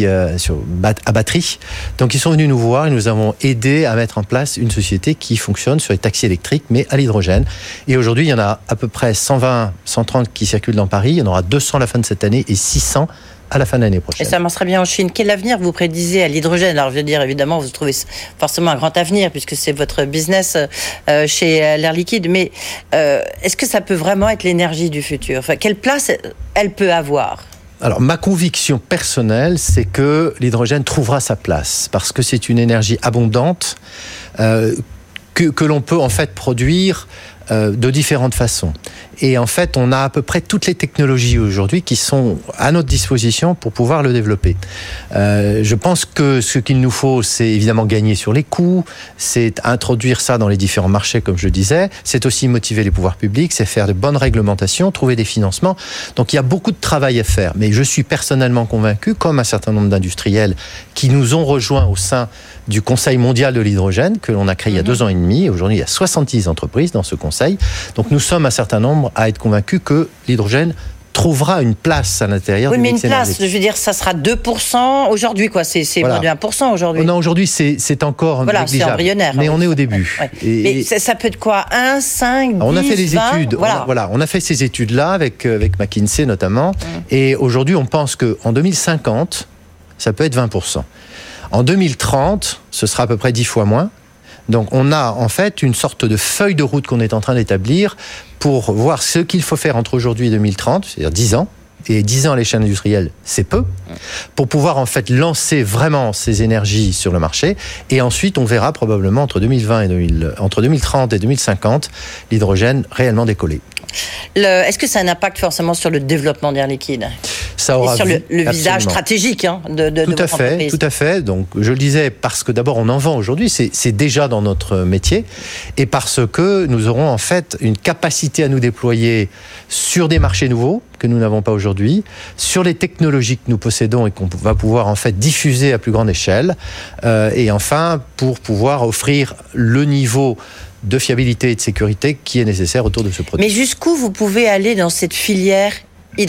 à batterie. Donc, ils sont venus nous voir et nous avons aidé à mettre en place une société qui fonctionne sur les taxis électriques, mais à l'hydrogène. Et aujourd'hui, il y en a à peu près 120, 130 qui circulent dans Paris. Il y en aura 200 à la fin de cette année et 600 à la fin de l'année prochaine. Et ça marcherait bien en Chine. Quel avenir vous prédisez à l'hydrogène? Alors, je veux dire, évidemment, vous trouvez forcément un grand avenir, puisque c'est votre business chez l'Air Liquide. Mais est-ce que ça peut vraiment être l'énergie du futur? Quelle place elle peut avoir? Alors, ma conviction personnelle, c'est que l'hydrogène trouvera sa place, parce que c'est une énergie abondante que l'on peut en fait produire de différentes façons. Et en fait, on a à peu près toutes les technologies aujourd'hui qui sont à notre disposition pour pouvoir le développer. Je pense que ce qu'il nous faut, c'est évidemment gagner sur les coûts, c'est introduire ça dans les différents marchés, comme je disais, c'est aussi motiver les pouvoirs publics, c'est faire de bonnes réglementations, trouver des financements. Donc il y a beaucoup de travail à faire. Mais je suis personnellement convaincu, comme un certain nombre d'industriels qui nous ont rejoints au sein du Conseil mondial de l'hydrogène, que l'on a créé il y a 2 ans et demi. Aujourd'hui, il y a 70 entreprises dans ce conseil. Donc nous sommes un certain nombre à être convaincus que l'hydrogène trouvera une place à l'intérieur du mix énergétique. Oui, mais une place, je veux dire, ça sera 2% aujourd'hui, quoi. C'est moins de 1% aujourd'hui. Non, aujourd'hui, c'est encore négligeable. C'est embryonnaire. Mais on est au début. Ouais. Mais ça peut être quoi? 1, 5, 10, on a fait des 20, études. Voilà. On a fait ces études-là avec McKinsey notamment. Et aujourd'hui, on pense qu'en 2050, ça peut être 20%. En 2030, ce sera à peu près 10 fois moins. Donc on a en fait une sorte de feuille de route qu'on est en train d'établir pour voir ce qu'il faut faire entre aujourd'hui et 2030, c'est-à-dire 10 ans. et 10 ans à l'échelle industrielle, c'est peu, pour pouvoir en fait lancer vraiment ces énergies sur le marché. Et ensuite, on verra probablement entre 2030 et 2050 l'hydrogène réellement décoller. Est-ce que ça a un impact forcément sur le développement d'Air Liquide ? Ça aura et sur le visage stratégique de votre entreprise. Tout à fait. Donc, je le disais, parce que d'abord, on en vend aujourd'hui, c'est déjà dans notre métier, et parce que nous aurons en fait une capacité à nous déployer sur des marchés nouveaux que nous n'avons pas aujourd'hui, sur les technologies que nous possédons et qu'on va pouvoir en fait diffuser à plus grande échelle, et enfin, pour pouvoir offrir le niveau de fiabilité et de sécurité qui est nécessaire autour de ce produit. Mais jusqu'où vous pouvez aller dans cette filière hydrogène ?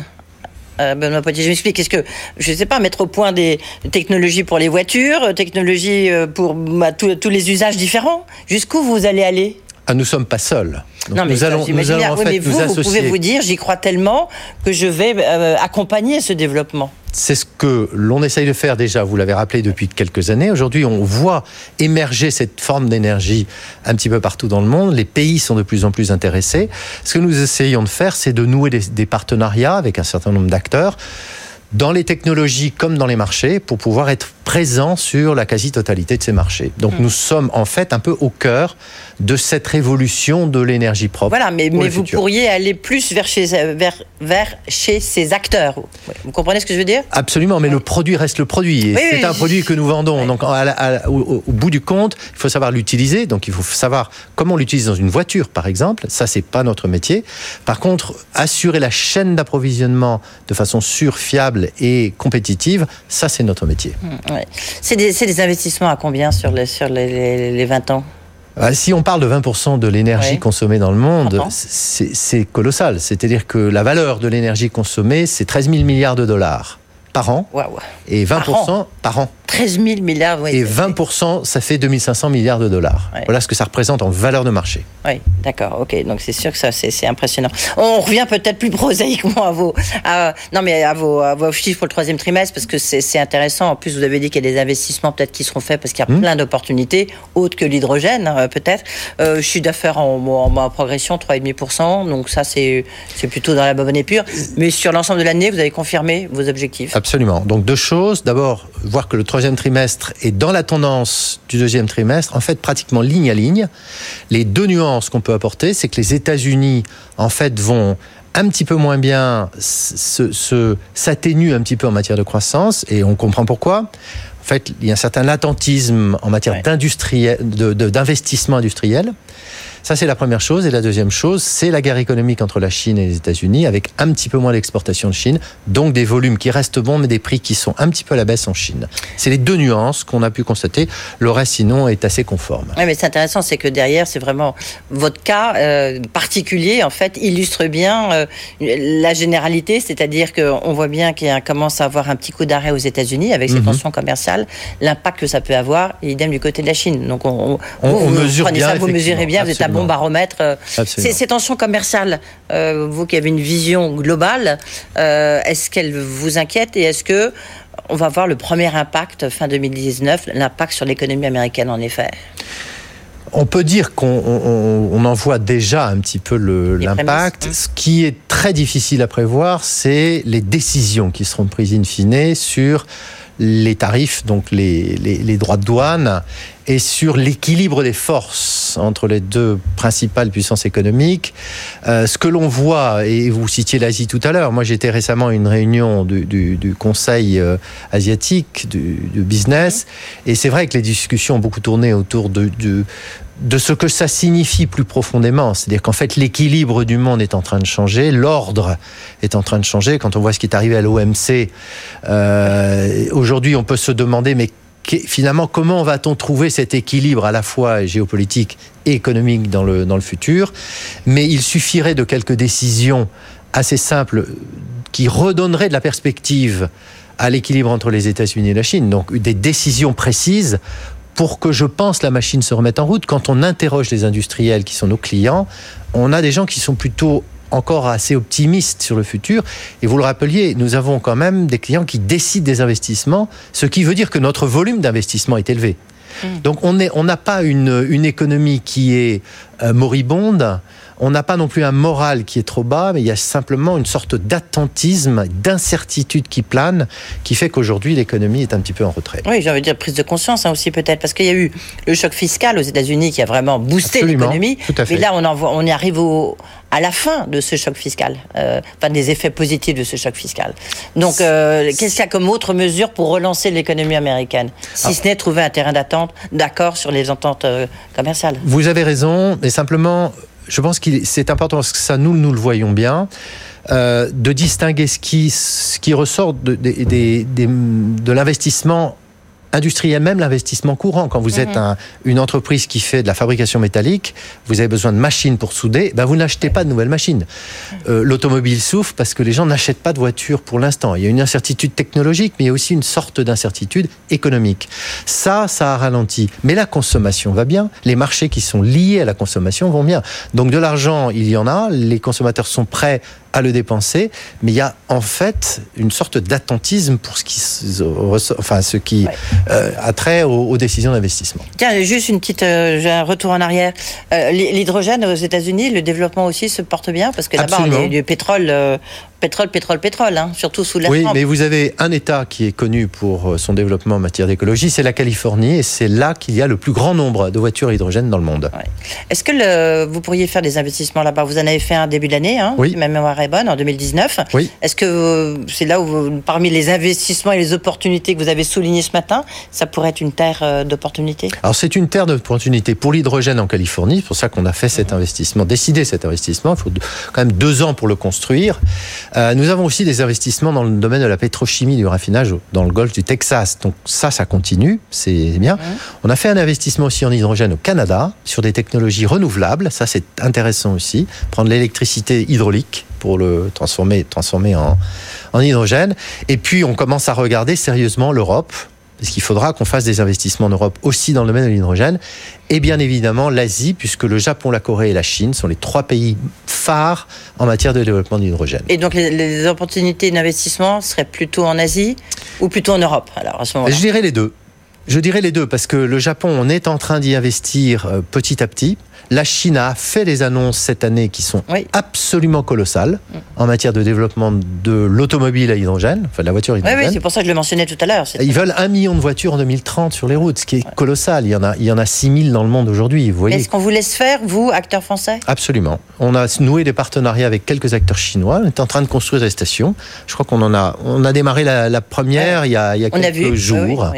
Benoît Potier, je m'explique. Est-ce que, je ne sais pas, mettre au point des technologies pour les voitures, technologies pour tous les usages différents ? Jusqu'où vous allez aller ? Nous ne sommes pas seuls. Donc non, mais nous allons en fait nous associer. Vous pouvez vous dire, j'y crois tellement que je vais accompagner ce développement. C'est ce que l'on essaye de faire déjà, vous l'avez rappelé depuis quelques années. Aujourd'hui, on voit émerger cette forme d'énergie un petit peu partout dans le monde. Les pays sont de plus en plus intéressés. Ce que nous essayons de faire, c'est de nouer des partenariats avec un certain nombre d'acteurs dans les technologies comme dans les marchés pour pouvoir être présents sur la quasi-totalité de ces marchés. Donc nous sommes en fait un peu au cœur de cette révolution de l'énergie propre. Voilà, mais vous pourriez aller plus vers chez ces acteurs. Vous comprenez ce que je veux dire ? Absolument, mais le produit reste le produit. Et c'est un produit que nous vendons. Donc au bout du compte, il faut savoir l'utiliser. Donc il faut savoir comment on l'utilise dans une voiture, par exemple. Ça, c'est pas notre métier. Par contre, assurer la chaîne d'approvisionnement de façon sûre, fiable et compétitive, ça, c'est notre métier. Ouais. C'est des investissements à combien sur les 20 ans ? Si on parle de 20% de l'énergie consommée dans le monde, c'est colossal. C'est-à-dire que la valeur de l'énergie consommée, c'est 13 000 milliards de dollars par an. Wow. Et 20% par an. 13 000 milliards, oui. Et 20%, ça fait 2500 milliards de dollars. Ouais. Voilà ce que ça représente en valeur de marché. Oui, d'accord, ok. Donc c'est sûr que ça, c'est impressionnant. On revient peut-être plus prosaïquement à vos chiffres pour le troisième trimestre, parce que c'est intéressant. En plus, vous avez dit qu'il y a des investissements peut-être qui seront faits, parce qu'il y a plein d'opportunités, autres que l'hydrogène, peut-être. Chiffre d'affaires en progression, 3,5%. Donc ça, c'est plutôt dans la bonne épure. Mais sur l'ensemble de l'année, vous avez confirmé vos objectifs. Absolument. Donc deux choses. D'abord, voir que le troisième trimestre est dans la tendance du deuxième trimestre, en fait pratiquement ligne à ligne. Les deux nuances qu'on peut apporter, c'est que les États-Unis en fait vont un petit peu moins bien, s'atténuent un petit peu en matière de croissance, et on comprend pourquoi. En fait, il y a un certain latentisme en matière d'investissement industriel. Ça, c'est la première chose. Et la deuxième chose, c'est la guerre économique entre la Chine et les États-Unis, avec un petit peu moins d'exportation de Chine, donc des volumes qui restent bons, mais des prix qui sont un petit peu à la baisse en Chine. C'est les deux nuances qu'on a pu constater. Le reste, sinon, est assez conforme. Oui, mais c'est intéressant, c'est que derrière, c'est vraiment votre cas particulier, en fait, illustre bien la généralité, c'est-à-dire qu'on voit bien qu'il commence à avoir un petit coup d'arrêt aux États-Unis avec ces tensions commerciales, l'impact que ça peut avoir, et idem du côté de la Chine. Donc, on mesure bien, vous mesurez bien, vous êtes un bon baromètre. Ces tensions commerciales, vous qui avez une vision globale, est-ce qu'elles vous inquiètent, et est-ce que on va voir le premier impact fin 2019, l'impact sur l'économie américaine en effet? On peut dire qu'on en voit déjà un petit peu l'impact. Ce qui est très difficile à prévoir, c'est les décisions qui seront prises in fine sur les tarifs, donc les droits de douane, et sur l'équilibre des forces entre les deux principales puissances économiques. Ce que l'on voit, et vous citiez l'Asie tout à l'heure, moi j'étais récemment à une réunion du Conseil asiatique, du business, et c'est vrai que les discussions ont beaucoup tourné autour de ce que ça signifie plus profondément. C'est-à-dire qu'en fait, l'équilibre du monde est en train de changer, l'ordre est en train de changer. Quand on voit ce qui est arrivé à l'OMC, aujourd'hui, on peut se demander, mais finalement, comment va-t-on trouver cet équilibre à la fois géopolitique et économique dans le futur ? Mais il suffirait de quelques décisions assez simples qui redonneraient de la perspective à l'équilibre entre les États-Unis et la Chine. Donc, des décisions précises pour que, je pense, la machine se remette en route. Quand on interroge les industriels qui sont nos clients, on a des gens qui sont plutôt encore assez optimistes sur le futur. Et vous le rappeliez, nous avons quand même des clients qui décident des investissements, ce qui veut dire que notre volume d'investissement est élevé. Donc on n'a pas une économie qui est moribonde. on n'a pas non plus un moral qui est trop bas, mais il y a simplement une sorte d'attentisme, d'incertitude qui plane, qui fait qu'aujourd'hui l'économie est un petit peu en retrait. Oui, j'ai envie de dire prise de conscience aussi peut-être, parce qu'il y a eu le choc fiscal aux États-Unis qui a vraiment boosté l'économie. Tout à fait. Mais là, on y arrive à la fin de ce choc fiscal, des effets positifs de ce choc fiscal. Donc, qu'est-ce qu'il y a comme autre mesure pour relancer l'économie américaine, si ce n'est trouver un terrain d'accord sur les ententes commerciales? Vous avez raison, mais simplement, je pense que c'est important, parce que ça, nous le voyons bien, de distinguer ce qui ressort de l'investissement industriel, même l'investissement courant. Quand vous êtes une entreprise qui fait de la fabrication métallique, vous avez besoin de machines pour souder, vous n'achetez pas de nouvelles machines. L'automobile souffre parce que les gens n'achètent pas de voitures pour l'instant. Il y a une incertitude technologique, mais il y a aussi une sorte d'incertitude économique. Ça a ralenti. Mais la consommation va bien. Les marchés qui sont liés à la consommation vont bien. Donc de l'argent, il y en a. Les consommateurs sont prêts à le dépenser, mais il y a en fait une sorte d'attentisme pour ce qui a trait aux décisions d'investissement. Tiens, juste j'ai un retour en arrière. L'hydrogène aux États-Unis, le développement aussi se porte bien, parce que là-bas on a du pétrole, surtout sous la Oui, Trump. mais vous avez un État qui est connu pour son développement en matière d'écologie, c'est la Californie, et c'est là qu'il y a le plus grand nombre de voitures à hydrogène dans le monde. Ouais. Est-ce que vous pourriez faire des investissements là-bas? Vous en avez fait un début d'année, oui. Si ma mémoire est bonne, en 2019. Oui. Est-ce que c'est là où, parmi les investissements et les opportunités que vous avez soulignées ce matin, ça pourrait être une terre d'opportunités? Alors c'est une terre d'opportunités pour l'hydrogène en Californie, c'est pour ça qu'on a fait cet investissement, décidé cet investissement, il faut quand même 2 ans pour le construire. Nous avons aussi des investissements dans le domaine de la pétrochimie, du raffinage dans le golfe du Texas. Donc ça continue, c'est bien. On a fait un investissement aussi en hydrogène au Canada, sur des technologies renouvelables. Ça, c'est intéressant aussi. Prendre l'électricité hydraulique pour le transformer en hydrogène. Et puis, on commence à regarder sérieusement l'Europe, parce qu'il faudra qu'on fasse des investissements en Europe aussi dans le domaine de l'hydrogène. Et bien évidemment, l'Asie, puisque le Japon, la Corée et la Chine sont les 3 pays phares en matière de développement de l'hydrogène. Et donc, les opportunités d'investissement seraient plutôt en Asie ou plutôt en Europe, alors, à ce moment-là? Je dirais les deux, parce que le Japon, on est en train d'y investir petit à petit. La Chine a fait des annonces cette année qui sont absolument colossales en matière de développement de l'automobile à hydrogène, de la voiture à hydrogène. Oui, c'est pour ça que je le mentionnais tout à l'heure. Ils veulent 1 million de voitures en 2030 sur les routes, ce qui est colossal. Il y en a 6 000 dans le monde aujourd'hui. Vous voyez. Est-ce qu'on vous laisse faire, vous, acteurs français? Absolument. On a noué des partenariats avec quelques acteurs chinois. On est en train de construire des stations. Je crois qu'on a démarré la première il y a quelques jours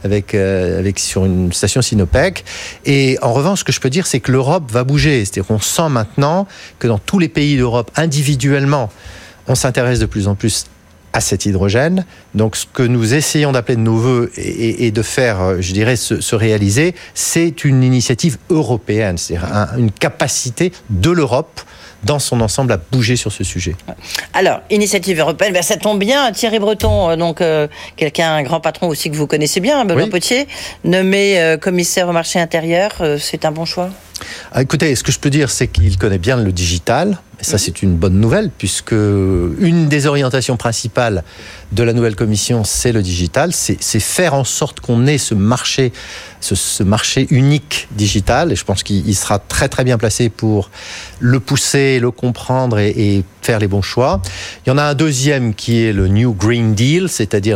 sur une station Sinopec. Et en revanche, ce que je peux dire, c'est que l'Europe va bouger. C'est-à-dire qu'on sent maintenant que dans tous les pays d'Europe, individuellement, on s'intéresse de plus en plus à cet hydrogène. Donc, ce que nous essayons d'appeler de nos voeux et de faire, je dirais, se réaliser, c'est une initiative européenne, c'est-à-dire une capacité de l'Europe dans son ensemble à bouger sur ce sujet. Alors, initiative européenne, ça tombe bien. Thierry Breton, un grand patron aussi que vous connaissez bien, Benoît Potier, nommé commissaire au marché intérieur, c'est un bon choix? Écoutez, ce que je peux dire, c'est qu'il connaît bien le digital. Et ça, c'est une bonne nouvelle, puisque une des orientations principales de la nouvelle commission, c'est le digital. C'est faire en sorte qu'on ait ce marché unique digital. Et je pense qu'il sera très, très bien placé pour le pousser, le comprendre et faire les bons choix. Il y en a un deuxième qui est le New Green Deal, c'est-à-dire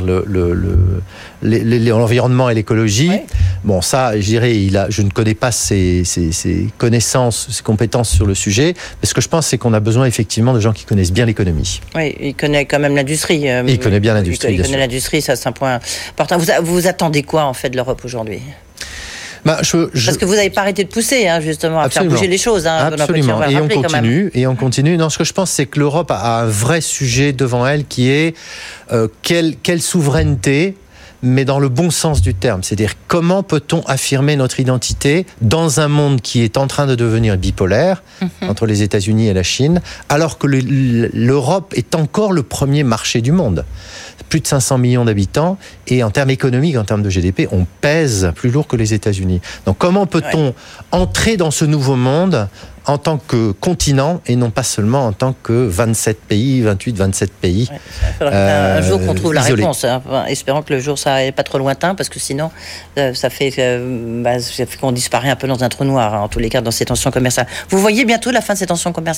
l'environnement et l'écologie. Oui. Bon, ça, je dirais, je ne connais pas ses connaissances, ses compétences sur le sujet. Mais ce que je pense, c'est qu'on a besoin effectivement de gens qui connaissent bien l'économie. Oui, il connaît quand même l'industrie. Il connaît bien l'industrie. Il connaît l'industrie, ça c'est un point important. Vous attendez quoi en fait de l'Europe aujourd'hui? Parce que vous n'avez pas arrêté de pousser, justement, à faire bouger les choses. Absolument, et on continue. Non, ce que je pense, c'est que l'Europe a un vrai sujet devant elle qui est quelle souveraineté, mais dans le bon sens du terme. C'est-à-dire, comment peut-on affirmer notre identité dans un monde qui est en train de devenir bipolaire, entre les États-Unis et la Chine, alors que l'Europe est encore le premier marché du monde. Plus de 500 millions d'habitants, et en termes économiques, en termes de GDP, on pèse plus lourd que les États-Unis. Donc comment peut-on entrer dans ce nouveau monde en tant que continent et non pas seulement en tant que 27 pays. Un jour qu'on trouve la isolés. réponse. Espérons que le jour ça n'est pas trop lointain, parce que sinon ça fait qu'on disparaît un peu dans un trou noir, en tous les cas, dans ces tensions commerciales. Vous voyez bientôt la fin de ces tensions commerciales ?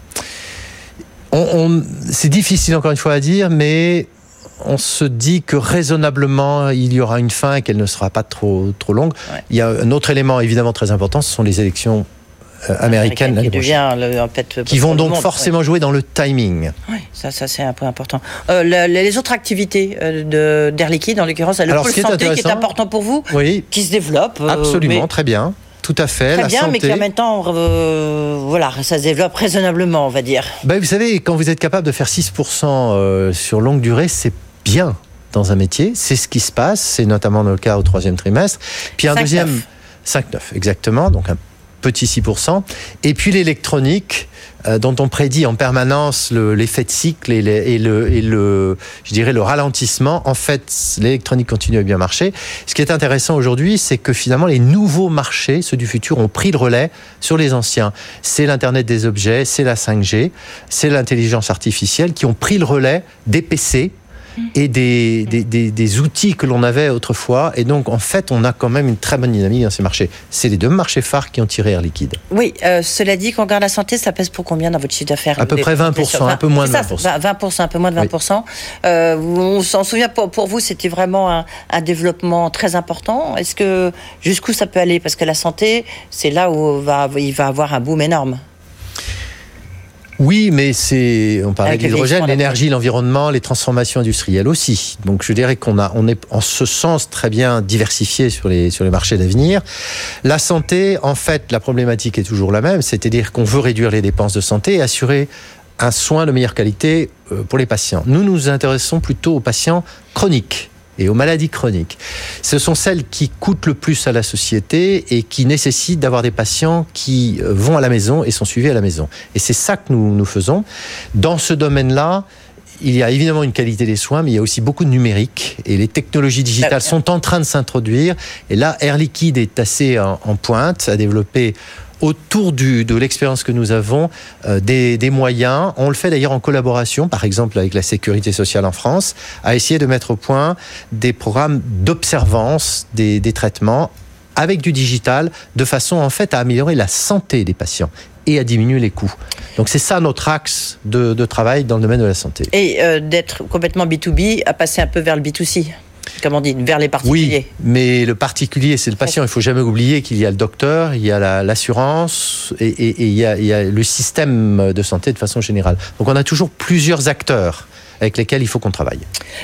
C'est difficile encore une fois à dire, mais on se dit que raisonnablement il y aura une fin et qu'elle ne sera pas trop longue. Ouais. Il y a un autre élément évidemment très important, ce sont les élections américaines qui vont donc forcément jouer dans le timing. Oui, ça c'est un point important. Les autres activités d'Air Liquide, en l'occurrence, le pôle santé qui est important pour vous, qui se développe. Absolument, très bien. Tout à fait. Très la bien, santé. mais qui en même temps, ça se développe raisonnablement, on va dire. Vous savez, quand vous êtes capable de faire 6% sur longue durée, c'est bien dans un métier. C'est ce qui se passe. C'est notamment le cas au 3e trimestre. Puis un 5-9. deuxième... 5,9, exactement. Donc un petit 6%. Et puis l'électronique, dont on prédit en permanence l'effet de cycle et le ralentissement. En fait, l'électronique continue à bien marcher. Ce qui est intéressant aujourd'hui, c'est que finalement, les nouveaux marchés, ceux du futur, ont pris le relais sur les anciens. C'est l'Internet des objets, c'est la 5G, c'est l'intelligence artificielle qui ont pris le relais des PC et des outils que l'on avait autrefois. Et donc, en fait, on a quand même une très bonne dynamique dans ces marchés. C'est les deux marchés phares qui ont tiré Air Liquide. Oui, cela dit, quand on regarde la santé, ça pèse pour combien dans votre chiffre d'affaires ? À peu près 20%, un peu moins de 20%. 20%, un peu moins de 20%. Oui. On s'en souvient, pour vous, c'était vraiment un développement très important. Est-ce que, jusqu'où ça peut aller ? Parce que la santé, c'est là où il va avoir un boom énorme. Oui, mais on parlait de l'hydrogène, l'énergie, l'environnement, les transformations industrielles aussi. Donc je dirais on est en ce sens très bien diversifié sur les marchés d'avenir. La santé, en fait, la problématique est toujours la même, c'est-à-dire qu'on veut réduire les dépenses de santé et assurer un soin de meilleure qualité pour les patients. Nous nous intéressons plutôt aux patients chroniques et aux maladies chroniques. Ce sont celles qui coûtent le plus à la société et qui nécessitent d'avoir des patients qui vont à la maison et sont suivis à la maison. Et c'est ça que nous faisons. Dans ce domaine-là, il y a évidemment une qualité des soins, mais il y a aussi beaucoup de numérique. Et les technologies digitales sont en train de s'introduire. Et là, Air Liquide est assez en pointe, à développer autour de l'expérience que nous avons des moyens. On le fait d'ailleurs en collaboration, par exemple avec la Sécurité sociale en France, à essayer de mettre au point des programmes d'observance des traitements avec du digital, de façon en fait à améliorer la santé des patients et à diminuer les coûts. Donc c'est ça notre axe de travail dans le domaine de la santé. Et d'être complètement B2B, à passer un peu vers le B2C. Comment on dit, vers les particuliers. Oui, mais le particulier, c'est le patient. Il ne faut jamais oublier qu'il y a le docteur, il y a l'assurance et il y a le système de santé de façon générale. Donc on a toujours plusieurs acteurs avec lesquels il faut qu'on travaille.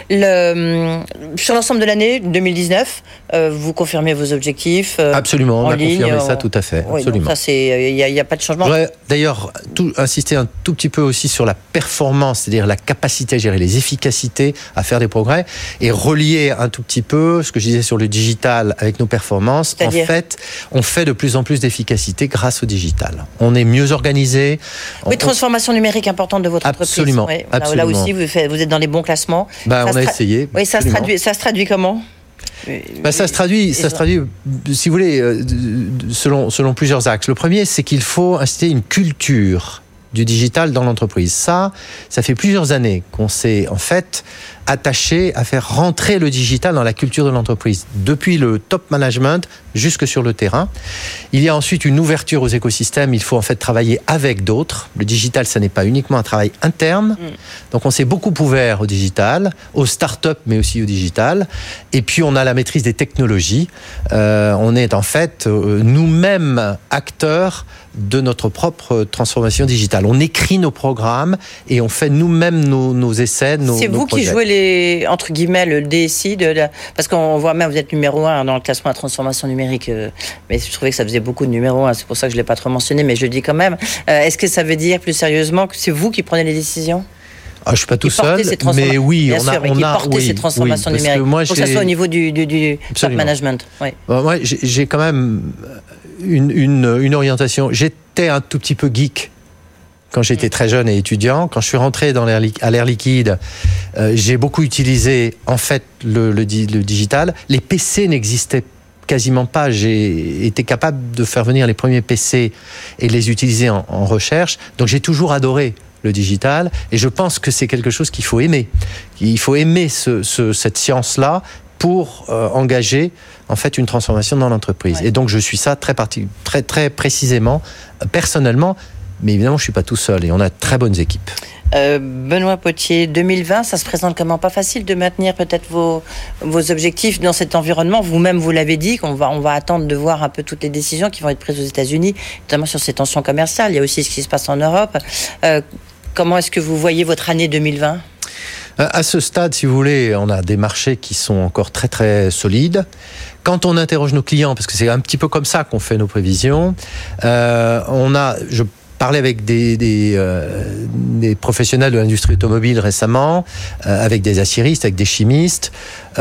Sur l'ensemble de l'année 2019, vous confirmez vos objectifs Absolument, on a ligne, confirmé ça tout à fait. Oui, absolument. Donc ça, il n'y a pas de changement. Je voudrais d'ailleurs insister un tout petit peu aussi sur la performance, c'est-à-dire la capacité à gérer les efficacités, à faire des progrès, et relier un tout petit peu ce que je disais sur le digital avec nos performances. C'est-à-dire ? En fait, on fait de plus en plus d'efficacité grâce au digital. On est mieux organisé. Oui, transformation numérique importante de votre absolument, entreprise. Oui, absolument. Là aussi, vous êtes dans les bons classements. On a essayé. Oui, ça se traduit comment ? Ça se traduit, si vous voulez, selon plusieurs axes. Le premier, c'est qu'il faut inciter une culture du digital dans l'entreprise. Ça fait plusieurs années qu'on s'est en fait attaché à faire rentrer le digital dans la culture de l'entreprise, depuis le top management jusque sur le terrain. Il y a ensuite une ouverture aux écosystèmes, il faut en fait travailler avec d'autres. Le digital, ça n'est pas uniquement un travail interne. Donc on s'est beaucoup ouvert au digital, aux startups, mais aussi au digital. Et puis on a la maîtrise des technologies. On est en fait nous-mêmes acteurs de notre propre transformation digitale. On écrit nos programmes et on fait nous-mêmes nos essais, nos projets. C'est vous qui jouez entre guillemets, le DSI parce qu'on voit même, vous êtes numéro 1 dans le classement de la transformation numérique, mais je trouvais que ça faisait beaucoup de numéro 1, c'est pour ça que je ne l'ai pas trop mentionné, mais je le dis quand même. Est-ce que ça veut dire plus sérieusement que c'est vous qui prenez les décisions ? Je ne suis pas tout seul, mais oui, on a porté ces transformations numériques. Pour que ça soit au niveau du top management. Oui. Moi, j'ai quand même une orientation. J'étais un tout petit peu geek quand j'étais très jeune et étudiant. Quand je suis rentré à l'Air Liquide, j'ai beaucoup utilisé en fait le digital. Les PC n'existaient quasiment pas. J'ai été capable de faire venir les premiers PC et de les utiliser en recherche. Donc j'ai toujours adoré le digital, et je pense que c'est quelque chose qu'il faut aimer. Il faut aimer cette science-là pour engager en fait une transformation dans l'entreprise. Ouais. Et donc je suis ça très précisément, personnellement, mais évidemment je suis pas tout seul et on a très bonnes équipes. Benoît Potier, 2020, ça se présente comment pas facile de maintenir peut-être vos objectifs dans cet environnement. Vous-même, vous l'avez dit, on va attendre de voir un peu toutes les décisions qui vont être prises aux États-Unis, notamment sur ces tensions commerciales. Il y a aussi ce qui se passe en Europe. Comment est-ce que vous voyez votre année 2020 ? À ce stade, si vous voulez, on a des marchés qui sont encore très très solides. Quand on interroge nos clients, parce que c'est un petit peu comme ça qu'on fait nos prévisions, je parlais avec des professionnels de l'industrie automobile récemment, avec des aciéristes, avec des chimistes.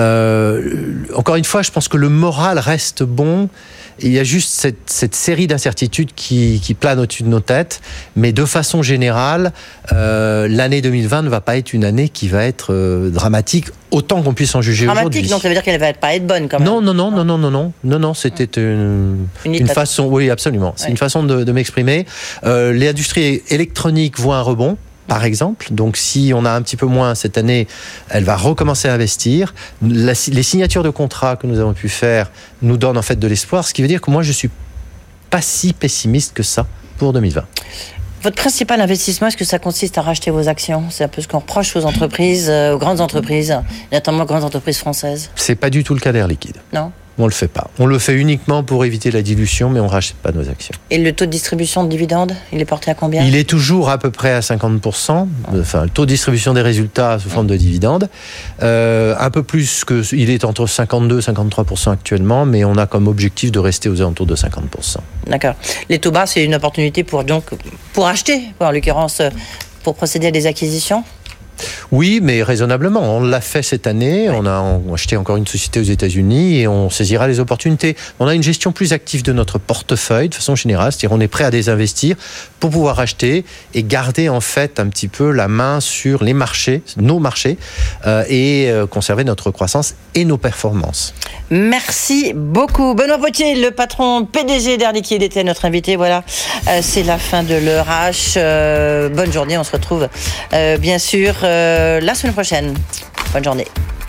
Encore une fois, je pense que le moral reste bon. Il y a juste cette série d'incertitudes qui plane au-dessus de nos têtes. Mais de façon générale, l'année 2020 ne va pas être une année qui va être dramatique, autant qu'on puisse en juger aujourd'hui. Dramatique, donc ça veut dire qu'elle va pas être bonne quand même. Non, c'était une façon, oui, absolument. C'est une façon de m'exprimer. L'industrie électronique voit un rebond, par exemple. Donc, si on a un petit peu moins cette année, elle va recommencer à investir. Les signatures de contrats que nous avons pu faire nous donnent en fait de l'espoir, ce qui veut dire que moi, je suis pas si pessimiste que ça pour 2020. Votre principal investissement, est-ce que ça consiste à racheter vos actions ? C'est un peu ce qu'on reproche aux entreprises, aux grandes entreprises, notamment aux grandes entreprises françaises. C'est pas du tout le cas d'Air Liquide. Non. On le fait pas. On le fait uniquement pour éviter la dilution, mais on rachète pas nos actions. Et le taux de distribution de dividendes, il est porté à combien ? Il est toujours à peu près à 50%. Enfin, le taux de distribution des résultats sous forme de dividendes. Un peu plus que, il est entre 52-53% actuellement, mais on a comme objectif de rester aux alentours de 50%. D'accord. Les taux bas, c'est une opportunité pour acheter, en l'occurrence, pour procéder à des acquisitions ? Oui, mais raisonnablement. On l'a fait cette année. Oui. On a acheté encore une société aux États-Unis et on saisira les opportunités. On a une gestion plus active de notre portefeuille de façon générale, c'est-à-dire on est prêt à désinvestir pour pouvoir acheter et garder en fait un petit peu la main sur les marchés, nos marchés, et conserver notre croissance et nos performances. Merci beaucoup. Benoît Potier, le patron PDG d'Air Liquide, était notre invité. Voilà, c'est la fin de l'heure H. Bonne journée. On se retrouve bien sûr la semaine prochaine. Bonne journée.